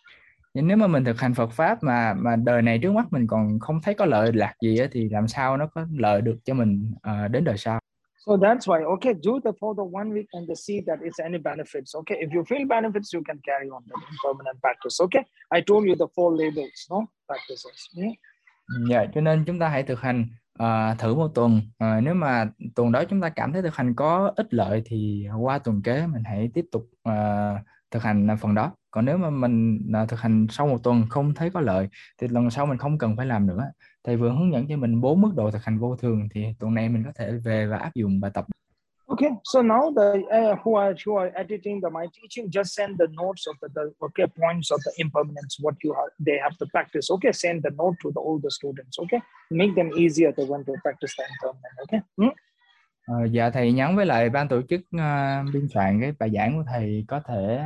Nếu mà mình thực hành Phật pháp mà mà đời này trước mắt mình còn không thấy có lợi lạc gì á, thì làm sao nó có lợi được cho mình uh, đến đời sau? So that's why, okay, do the for the one week and to see that it's any benefits. Okay, if you feel benefits, you can carry on the impermanent practice. Okay, I told you the four labels, no practices. Yeah. Dạ, cho nên chúng ta hãy thực hành uh, thử một tuần. Uh, nếu mà tuần đó chúng ta cảm thấy thực hành có ích lợi thì qua tuần kế mình hãy tiếp tục uh, thực hành phần đó. Còn nếu mà mình uh, thực hành sau một tuần không thấy có lợi thì lần sau mình không cần phải làm nữa. Thầy vừa hướng dẫn cho mình bốn mức độ thực hành vô thường, thì tuần này mình có thể về và áp dụng bài tập. Okay, so now the uh, who are who are editing the my teaching, just send the notes of the, the okay points of the impermanence what you are they have to practice. Okay, send the note to the older students. Okay, make them easier to when to practice the impermanent. Okay. Hmm? Ờ, dạ thầy nhắn với lại ban tổ chức uh, biên soạn cái bài giảng của thầy có thể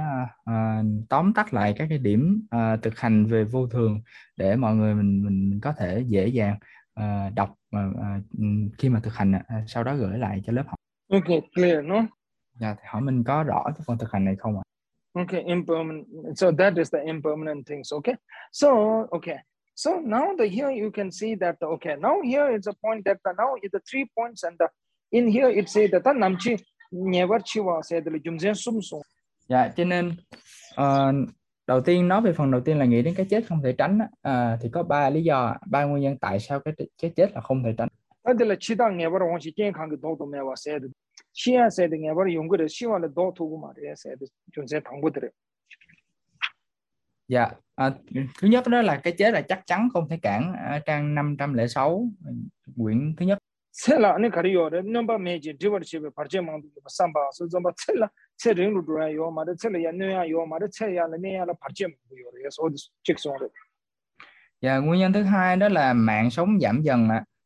uh, tóm tắt lại các cái điểm uh, thực hành về vô thường để mọi người mình mình có thể dễ dàng uh, đọc uh, uh, khi mà thực hành, uh, sau đó gửi lại cho lớp học. Okay, clear, no? Dạ thầy hỏi mình có rõ cái phần thực hành này không ạ? Okay, impermanent. So that is the impermanent things. Okay. So okay. So now the here you can see that okay. Now here is a point that the, now is the three points and the in here it say that nam chi never chi wa say the jum zen sum sum. Dạ, cho nên uh, đầu tiên nói về phần đầu tiên là nghĩ đến cái chết không thể tránh, uh, thì có ba lý do, ba nguyên nhân tại sao cái cái chết là không thể tránh. Đó là chi đang never want chi健康cái đồ đồ mẹ wa say the chi a say the never dùng cái chi wa là đồ thu mà để say the jum zen thang bu de. Dạ, à, thứ nhất đó là cái chết là chắc chắn không thể cản, ở trang năm trăm lẻ sáu quyển thứ nhất. Sela anh cái điều đó number major divorce về phát triển mang được samba so zamba sela sẽ đến lúc rồi yo mà đấy sela ya nữa yo mà đấy sela ya là nữa là phát triển yo rồi so check xong rồi. Dạ, nguyên nhân thứ hai đó là mạng sống giảm dần ạ.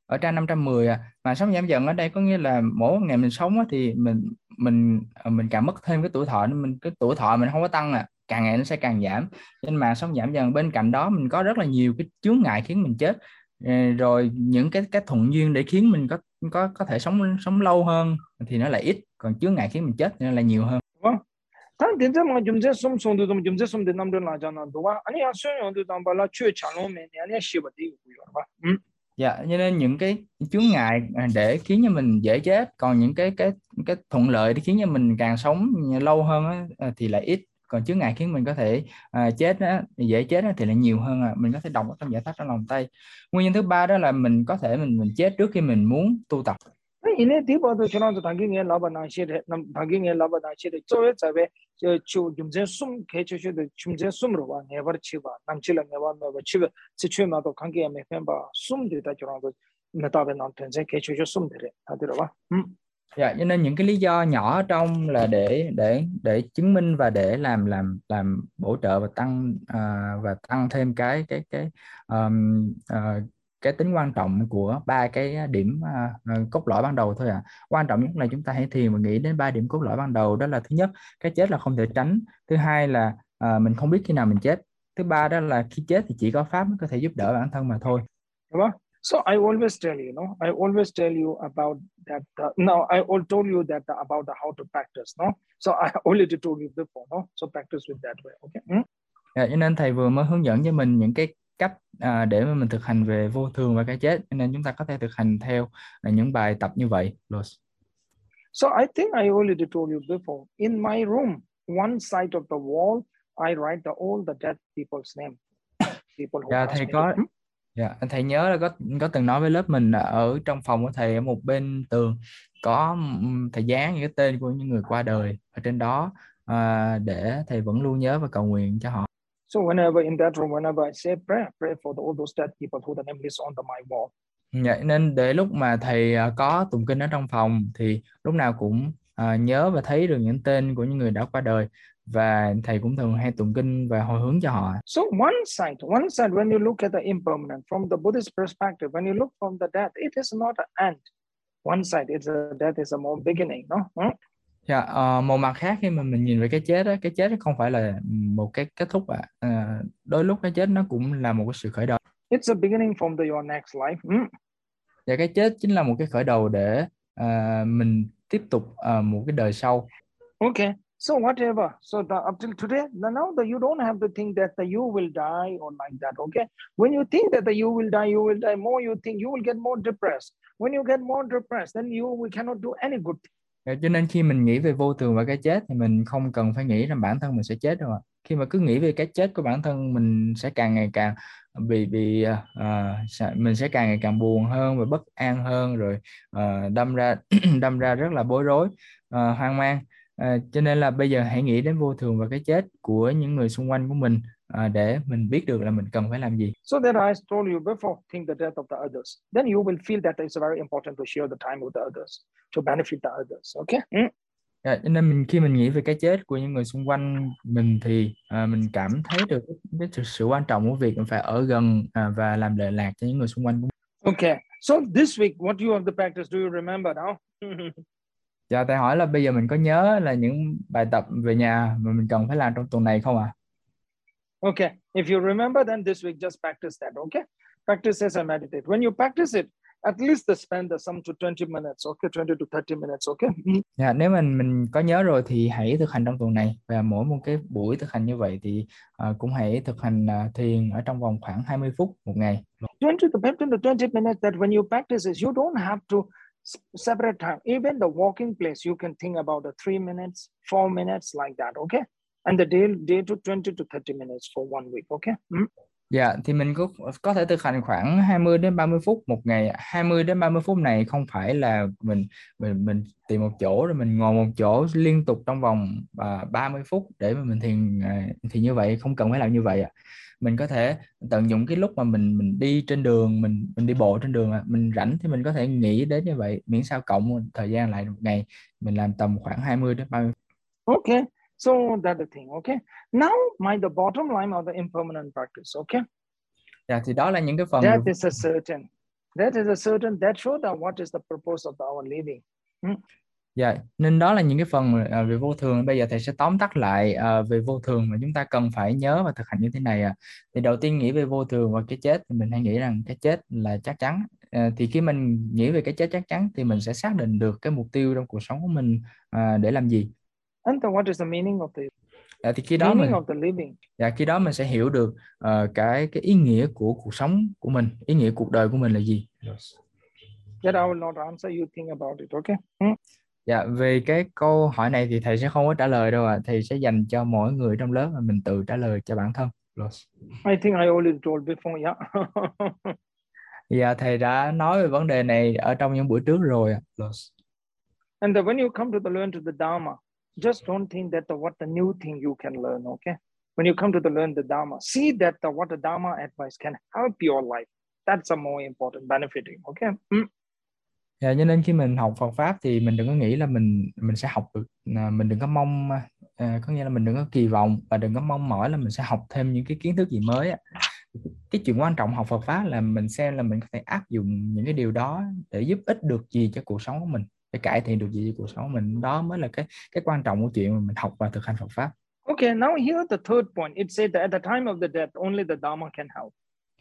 ở trang năm trăm mười à, mà sống giảm dần ở đây có nghĩa là mỗi ngày mình sống á, thì mình mình ờ, mình càng mất thêm cái tuổi thọ, nên mình cái tuổi thọ mình không có tăng, à càng ngày nó sẽ càng giảm. Nhưng mà sống giảm dần bên cạnh đó mình có rất là nhiều cái chướng ngại khiến mình chết. Ờ, rồi những cái cái thuận duyên để khiến mình có có có thể sống sống lâu hơn thì nó lại ít, còn chướng ngại khiến mình chết thì nó lại nhiều hơn. đúng không? Thằng đến giờ mà chúng ta sống sống được, chúng ta sống được năm đến là cho nó đúng không? Anh em sống được được năm bao là chưa trả lương mình, anh em xí vật đi cũng được, đúng không? Dạ, cho nên những cái chướng ngại à, để khiến cho mình dễ chết, còn những cái cái cái thuận lợi để khiến cho mình càng sống lâu hơn á, à, thì lại ít, còn chướng ngại khiến mình có thể à, chết á, dễ chết á, thì lại nhiều hơn. À. Mình có thể đọc ở trong giải pháp trong lòng tay. Nguyên nhân thứ ba đó là mình có thể mình mình chết trước khi mình muốn tu tập. 이내 뒤봐도 저런도 당기에 라바나시에 남 당기에 라바나시에 저에 잡에 저 좀제 숨 개체셔도 좀제 숨으로 와 never 치바 남치라 never never 치바 지추마도 관계에 매편바 숨들다 저런도 메타베 남편제 개체셔 숨들에 다 들어봐. 음. Dạ, cho nên những cái lý do nhỏ ở trong là để để để chứng minh và để làm làm làm bổ trợ và tăng à, và tăng thêm cái cái cái um, à, cái tính quan trọng của ba cái điểm à, à, cốt lõi ban đầu thôi ạ. À. Quan trọng nhất là chúng ta hãy thiền và nghĩ đến ba điểm cốt lõi ban đầu, đó là thứ nhất, cái chết là không thể tránh; thứ hai là à, mình không biết khi nào mình chết; thứ ba đó là khi chết thì chỉ có pháp mới có thể giúp đỡ bản thân mà thôi. Đúng không? So I always tell you, no, I always tell you about that. Uh, no, I all told you that uh, about the how to practice, no. So I already told you before, no. So practice with that way, okay? Mm? Dạ, cho nên thầy vừa mới hướng dẫn cho mình những cái cách à, để mà mình thực hành về vô thường và cái chết, cho nên chúng ta có thể thực hành theo à, những bài tập như vậy. So I think I already told you before. In my room, one side of the wall, I write the, all the dead people's name, people who Dạ, passed thầy away. có dạ, thầy nhớ là có có từng nói với lớp mình là ở trong phòng của thầy, ở một bên tường có ừm, thầy dán những cái tên của những người qua đời ở trên đó, à, để thầy vẫn luôn nhớ và cầu nguyện cho họ. So whenever in that room, whenever I say prayer, pray for the, all those dead people who the name is on the my wall. Vậy nên để lúc mà thầy à, có tụng kinh ở trong phòng thì lúc nào cũng à, nhớ và thấy được những tên của những người đã qua đời, và thầy cũng thường hay tụng kinh và hồi hướng cho họ. So one side, one side, when you look at the impermanent from the Buddhist perspective, when you look from the death, it is not an end. One side, it's a death is a more beginning, no? Hmm? Dạ, ờ, một mặt khác khi mà mình nhìn về cái chết á, cái chết không phải là một cái kết thúc ạ. À. Đôi lúc cái chết nó cũng là một cái sự khởi đầu. It's a beginning from the, your next life. Hmm? Và cái chết chính là một cái khởi đầu để à, mình tiếp tục à, một cái đời sau. Okay, so whatever. So the, up till today, now that you don't have to think that the you will die or like that. Okay, when you think that the you will die, you will die more. You think you will get more depressed. When you get more depressed, then you we cannot do any good thing. Cho nên khi mình nghĩ về vô thường và cái chết thì mình không cần phải nghĩ rằng bản thân mình sẽ chết đâu ạ. Khi mà cứ nghĩ về cái chết của bản thân mình sẽ càng ngày càng bị bị uh, mình sẽ càng ngày càng buồn hơn và bất an hơn, rồi uh, đâm ra đâm ra rất là bối rối, uh, hoang mang. Uh, cho nên là bây giờ hãy nghĩ đến vô thường và cái chết của những người xung quanh của mình, uh, để mình biết được là mình cần phải làm gì. So that I told you before, think the death of the others. Then you will feel that it's very important to share the time with the others to benefit the others. Okay. Mm? Yeah, cho nên mình khi mình nghĩ về cái chết của những người xung quanh mình thì à, mình cảm thấy được cái, cái sự quan trọng của việc mình phải ở gần à, và làm lệ lạc cho những người xung quanh của mình. Okay. So this week, what you have to practice? Do you remember now? Dạ, thầy hỏi là bây giờ mình có nhớ là những bài tập về nhà mà mình cần phải làm trong tuần này không ạ? À? Okay. If you remember, then this week just practice that. Okay. Practice as I meditate. When you practice it, at least spend the some to twenty minutes. Okay, twenty to thirty minutes. Okay. Dạ, nếu mình mình có nhớ rồi thì hãy thực hành trong tuần này, và mỗi một cái buổi thực hành như vậy thì uh, cũng hãy thực hành uh, thiền ở trong vòng khoảng hai mươi phút một ngày. twenty to fifteen to twenty minutes. That when you practice it, you don't have to separate time. Even the walking place, you can think about the three minutes, four minutes like that. Okay. And the day day to twenty to thirty minutes for one week. Okay. Mm? Dạ, thì mình có có thể thực hành khoảng hai mươi đến ba mươi phút một ngày. hai mươi đến ba mươi phút này không phải là mình mình mình tìm một chỗ rồi mình ngồi một chỗ liên tục trong vòng uh, ba mươi phút để mà mình thiền, uh, thì như vậy không cần phải làm như vậy ạ. Mình có thể tận dụng cái lúc mà mình mình đi trên đường, mình mình đi bộ trên đường, mình rảnh thì mình có thể nghĩ đến như vậy, miễn sao cộng thời gian lại một ngày mình làm tầm khoảng hai mươi đến ba mươi. Okay. So that's the thing. Okay. Now my the bottom line of the impermanent practice. Okay. Dạ, thì đó là những cái phần That is a certain. That is a certain, that shows that what is the purpose of our living. Hmm? Dạ, nên đó là những cái phần uh, về vô thường. Bây giờ thầy sẽ tóm tắt lại uh, về vô thường mà chúng ta cần phải nhớ và thực hành như thế này. À. Thì đầu tiên nghĩ về vô thường và cái chết thì mình hay nghĩ rằng cái chết là chắc chắn. Uh, thì khi mình nghĩ về cái chết chắc chắn thì mình sẽ xác định được cái mục tiêu trong cuộc sống của mình uh, để làm gì. And then what is the meaning of the Dạ, thì khi đó meaning mình of the living? dạ, khi đó mình sẽ hiểu được uh, cái cái ý nghĩa của cuộc sống của mình, ý nghĩa cuộc đời của mình là gì. That I will not answer, you think about it, okay? Hmm? Dạ, về cái câu hỏi này thì thầy sẽ không có trả lời đâu ạ. À. Thầy sẽ dành cho mỗi người trong lớp và mình tự trả lời cho bản thân. I think I already told before, yeah. Dạ, thầy đã nói về vấn đề này ở trong những buổi trước rồi. And the, when you come to the learn to the Dharma, just don't think that the, what the new thing you can learn, okay? When you come to the learn the Dharma, see that the, what the Dharma advice can help your life. That's a more important benefiting, okay? Hmm? Dạ, cho nên khi mình học Phật pháp thì mình đừng có nghĩ là mình mình sẽ học được, mình đừng có mong, à, có nghĩa là mình đừng có kỳ vọng và đừng có mong mỏi là mình sẽ học thêm những cái kiến thức gì mới. Cái chuyện quan trọng học Phật pháp là mình xem là mình có thể áp dụng những cái điều đó để giúp ích được gì cho cuộc sống của mình, để cải thiện được gì cho cuộc sống của mình. Đó mới là cái cái quan trọng của chuyện mà mình học và thực hành Phật pháp. Okay, now here the third point. It said that at the time of the death, only the Dharma can help.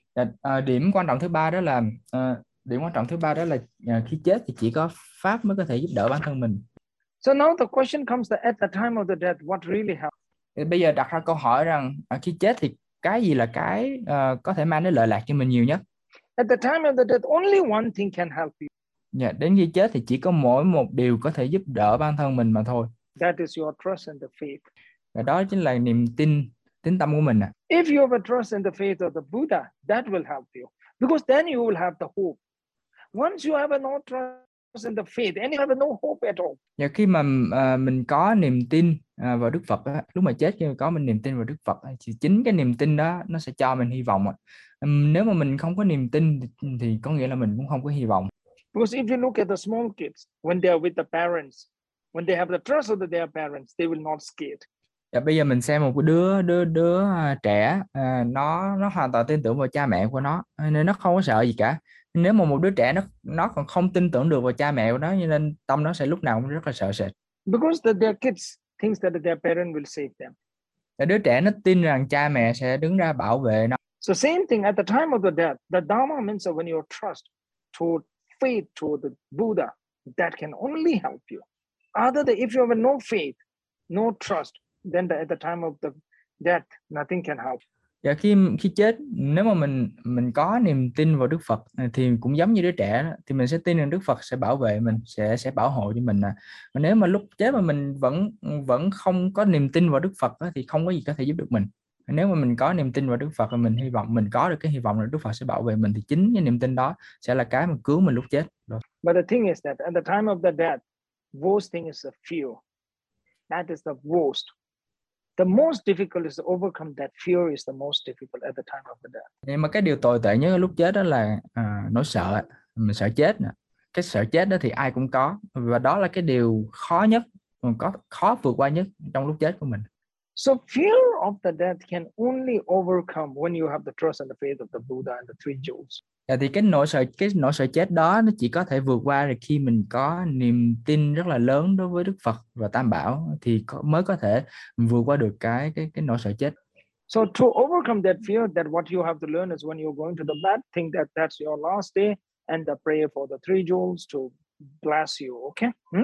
À, điểm quan trọng thứ ba đó là à, điểm quan trọng thứ ba đó là à, khi chết thì chỉ có pháp mới có thể giúp đỡ bản thân mình. So now the question comes that at the time of the death, what really helps? Bây giờ đặt ra câu hỏi rằng à, khi chết thì cái gì là cái uh, có thể mang đến lợi lạc cho mình nhiều nhất? At the time of the death, only one thing can help you. Yeah, đến khi chết thì chỉ có mỗi một điều có thể giúp đỡ bản thân mình mà thôi. That is your trust and the faith. Và đó chính là niềm tin, tín tâm của mình. À. If you have a trust in the faith of the Buddha, that will help you, because then you will have the hope. Once you have no trust in the faith, and you have no hope at all. Và khi mà uh, mình có niềm tin uh, vào Đức Phật, á, lúc mà chết khi mà có mình niềm tin vào Đức Phật, thì chính cái niềm tin đó nó sẽ cho mình hy vọng. Um, nếu mà mình không có niềm tin thì, thì có nghĩa là mình cũng không có hy vọng. Because if you look at the small kids, when they are with the parents, when they have the trust of their parents, they will not scared. Và bây giờ mình xem một cái đứa đứa đứa trẻ, à, nó nó hoàn toàn tin tưởng vào cha mẹ của nó nên nó không có sợ gì cả. Nếu mà một đứa trẻ nó nó còn không tin tưởng được vào cha mẹ của nó, cho nên tâm nó sẽ lúc nào cũng rất là sợ sệt. Because the, their kids thinks that their parent will save them. Và đứa trẻ nó tin rằng cha mẹ sẽ đứng ra bảo vệ nó. So same thing at the time of the death, the Dharma means when you trust to faith to the Buddha, that can only help you. Other than if you have no faith, no trust, then the, at the time of the death, nothing can help. Và khi khi chết, nếu mà mình mình có niềm tin vào Đức Phật thì cũng giống như đứa trẻ đó, thì mình sẽ tin rằng Đức Phật sẽ bảo vệ mình, sẽ sẽ bảo hộ cho mình. Và nếu mà lúc chết mà mình vẫn vẫn không có niềm tin vào Đức Phật đó, thì không có gì có thể giúp được mình. Nếu mà mình có niềm tin vào Đức Phật và mình hy vọng mình có được cái hy vọng là Đức Phật sẽ bảo vệ mình, thì chính cái niềm tin đó sẽ là cái mà cứu mình lúc chết. But the thing is that at the time of the death, worst thing is the fear. That is the worst. The most difficult is to overcome that fear is the most difficult at the time of the death. Nhưng mà cái điều tồi tệ nhất lúc chết đó là à, nỗi sợ, mình sợ chết nè. Cái sợ chết đó thì ai cũng có, và đó là cái điều khó nhất, có khó vượt qua nhất trong lúc chết của mình. So fear of the death can only overcome when you have the trust and the faith of the Buddha and the three jewels. Dạ, thì cái nỗi sợ cái nỗi sợ chết đó nó chỉ có thể vượt qua được khi mình có niềm tin rất là lớn đối với Đức Phật và Tam Bảo, thì có, mới có thể vượt qua được cái cái cái nỗi sợ chết. So to overcome that fear, that what you have to learn is when you're going to the bed, think that that's your last day and the prayer for the three jewels to bless you, okay? Hmm?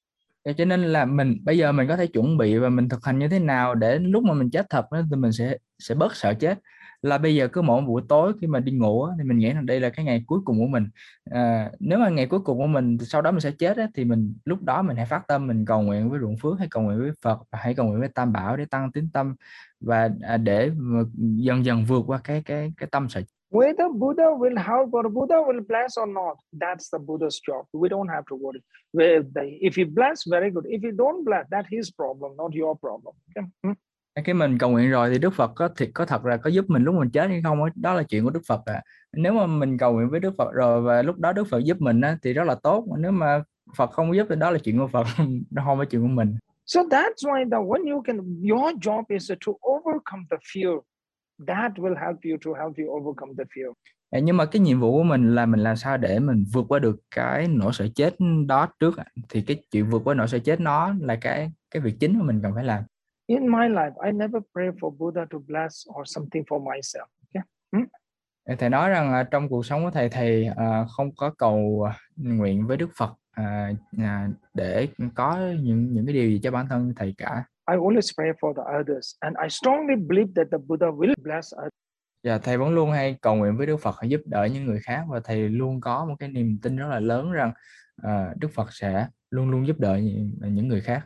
Cho nên là mình bây giờ mình có thể chuẩn bị và mình thực hành như thế nào để lúc mà mình chết thật đó, thì mình sẽ sẽ bớt sợ chết. Là bây giờ cứ mỗi buổi tối khi mà đi ngủ thì mình nghĩ rằng đây là cái ngày cuối cùng của mình. À, nếu mà ngày cuối cùng của mình sau đó mình sẽ chết thì mình lúc đó mình hãy phát tâm, mình cầu nguyện với ruộng phước hay cầu nguyện với Phật, và hãy cầu nguyện với Tam Bảo để tăng tín tâm và để dần dần vượt qua cái cái cái tâm sợ. Whether Buddha will help or Buddha will bless or not, that's the Buddha's job. We don't have to worry. If he bless, very good. If he don't bless, that's his problem, not your problem. Okay? Hmm? Khi mình cầu nguyện rồi thì Đức Phật có thiệt có thật là có giúp mình lúc mình chết hay không, đó là chuyện của Đức Phật. À. Nếu mà mình cầu nguyện với Đức Phật rồi và lúc đó Đức Phật giúp mình á, thì rất là tốt. Nếu mà Phật không giúp thì đó là chuyện của Phật, đó không phải chuyện của mình. So that's why the when you can, your job is to overcome the fear. That will help you to help you overcome the fear. À, nhưng mà cái nhiệm vụ của mình là mình làm sao để mình vượt qua được cái nỗi sợ chết đó trước ạ. Thì cái chuyện vượt qua nỗi sợ chết nó là cái cái việc chính mà mình cần phải làm. In my life, I never pray for Buddha to bless or something for myself. Okay? Hmm? Thầy nói rằng à, trong cuộc sống của thầy thầy à, không có cầu à, nguyện với Đức Phật à, à, để có những những cái điều gì cho bản thân thầy cả. I always pray for the others, and I strongly believe that the Buddha will bless others. Và thầy vẫn luôn hay cầu nguyện với Đức Phật để giúp đỡ những người khác, và thầy luôn có một cái niềm tin rất là lớn rằng à, Đức Phật sẽ luôn luôn giúp đỡ những, những người khác.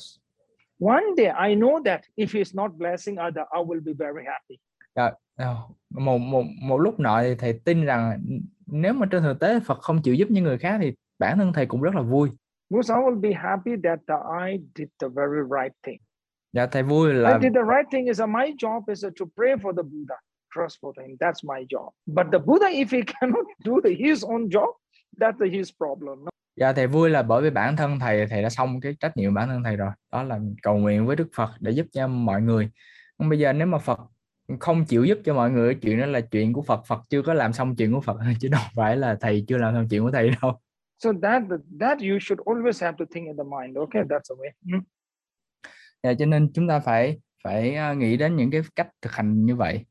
One day I know that if he is not blessing others, I will be very happy. Dạ, một một một lúc nọ thì thầy tin rằng nếu mà trên thực tế Phật không chịu giúp những người khác thì bản thân thầy cũng rất là vui. Because I will be happy that I did the very right thing. Dạ, thầy vui là I did the right thing. Is a, my job is a, to pray for the Buddha, trust for him. That's my job. But the Buddha, if he cannot do the, his own job, that's his problem. No? Dạ, thầy vui là bởi vì bản thân thầy thầy đã xong cái trách nhiệm bản thân thầy rồi, đó là cầu nguyện với Đức Phật để giúp cho mọi người. Còn bây giờ nếu mà Phật không chịu giúp cho mọi người, chuyện đó là chuyện của Phật, Phật chưa có làm xong chuyện của Phật chứ đâu phải là thầy chưa làm xong chuyện của thầy đâu. So that that you should always have to think in the mind. Okay, that's the way. Hmm? Dạ, cho nên chúng ta phải phải nghĩ đến những cái cách thực hành như vậy.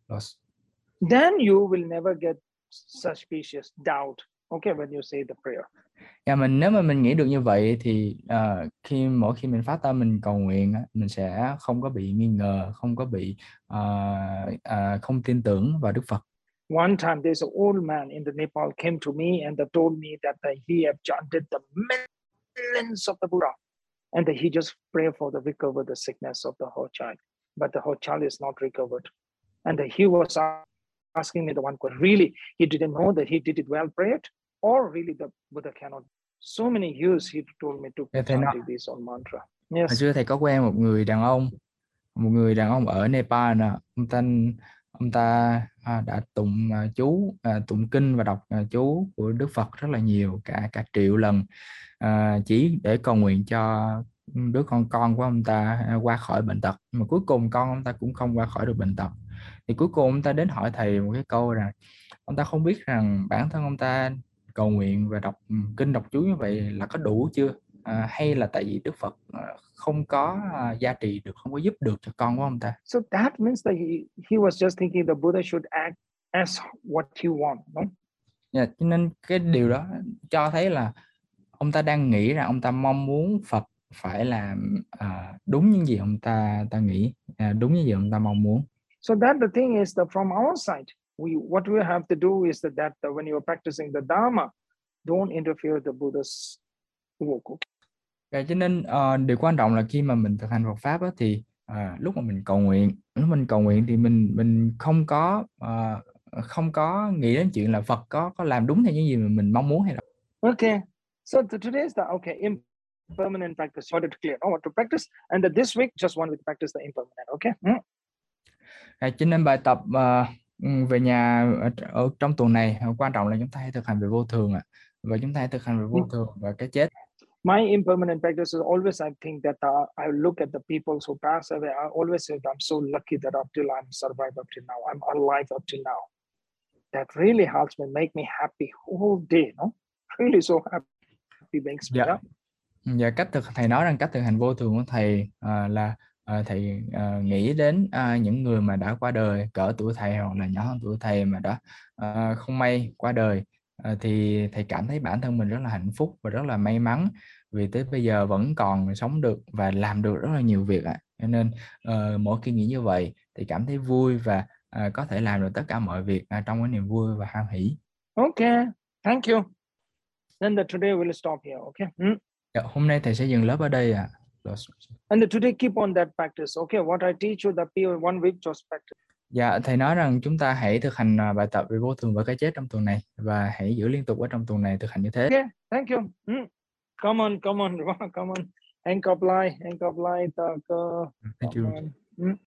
Then you will never get suspicious, doubt. Okay, when you say the prayer. Dạ, mình nếu mà mình nghĩ được như vậy thì uh, khi mỗi khi mình phát tâm mình cầu nguyện, mình sẽ không có bị nghi ngờ, không có bị uh, uh, không tin tưởng vào Đức Phật. One time there's an old man in the Nepal came to me and they told me that he have chanted the millions of the Buddha and that he just pray for the recover the sickness of the whole child, but the whole child is not recovered. And he was asking me the one question, really, he didn't know that he did it well prayed, or really the Buddha cannot. So many years he told me to Thầy chant nói, this on mantra. hồi Yes. xưa thầy có quen một người đàn ông, một người đàn ông ở Nepal nè, ông ta ông ta à, đã tụng à, chú à, tụng kinh và đọc à, chú của Đức Phật rất là nhiều, cả cả triệu lần, à, chỉ để cầu nguyện cho đứa con con của ông ta qua khỏi bệnh tật, mà cuối cùng con ông ta cũng không qua khỏi được bệnh tật. Thì cuối cùng ông ta đến hỏi thầy một cái câu rằng ông ta không biết rằng bản thân ông ta cầu nguyện và đọc kinh đọc chú như vậy là có đủ chưa, à, hay là tại vì Đức Phật không có uh, gia trì được, không có giúp được cho con của ông ta. So that means that he, he was just thinking the Buddha should act as what he want, no? Yeah, cho nên cái điều đó cho thấy là ông ta đang nghĩ rằng ông ta mong muốn Phật phải làm uh, đúng những gì ông ta ta nghĩ, uh, đúng những gì ông ta mong muốn. So that the thing is that from our side, we what we have to do is that, that when you are practicing the Dharma, don't interfere with the Buddha's work. Okay, cho nên uh, điều quan trọng là khi mà mình thực hành Phật pháp á, thì uh, lúc mà mình cầu nguyện, lúc mình cầu nguyện thì mình mình không có uh, không có nghĩ đến chuyện là Phật có có làm đúng theo những gì mà mình mong muốn hay không. Okay, so the, today is the okay impermanent practice. You wanted to clear, no, what to practice, and that this week just one week practice the impermanent. Okay. Hmm? Uh, cho nên bài tập uh, về nhà ở, ở trong tuần này quan trọng là chúng ta hãy thực hành về vô thường ạ, à. Và chúng ta hãy thực hành về vô thường và cái chết. My impermanent practice is always, I think that uh, I look at the people who pass away. I always say I'm so lucky that up till I'm survived up till now. I'm alive up till now. That really helps me, make me happy whole day. No, really so happy makes me. Dạ. Yeah. Dạ, cách thực thầy nói rằng cách thực hành vô thường của thầy uh, là uh, thầy uh, nghĩ đến uh, những người mà đã qua đời cỡ tuổi thầy hoặc là nhỏ hơn tuổi thầy mà đã uh, không may qua đời, uh, thì thầy cảm thấy bản thân mình rất là hạnh phúc và rất là may mắn vì tới bây giờ vẫn còn sống được và làm được rất là nhiều việc ạ. Cho nên uh, mỗi khi nghĩ như vậy thì cảm thấy vui và uh, có thể làm được tất cả mọi việc uh, trong cái niềm vui và hoan hỷ. Okay, thank you. Then the today we'll stop here. Okay. Hmm? Dạ, hôm nay thầy sẽ dừng lớp ở đây ạ. À. And today keep on that practice. Okay, what I teach you the one week just practice. Dạ, thầy nói rằng chúng ta hãy thực hành bài tập về vô thường và cái chết trong tuần này và hãy giữ liên tục ở trong tuần này thực hành như thế. Okay, thank you. Hmm. Come on, come on, come on. Hang up line, hang up line. Thank you. Hmm.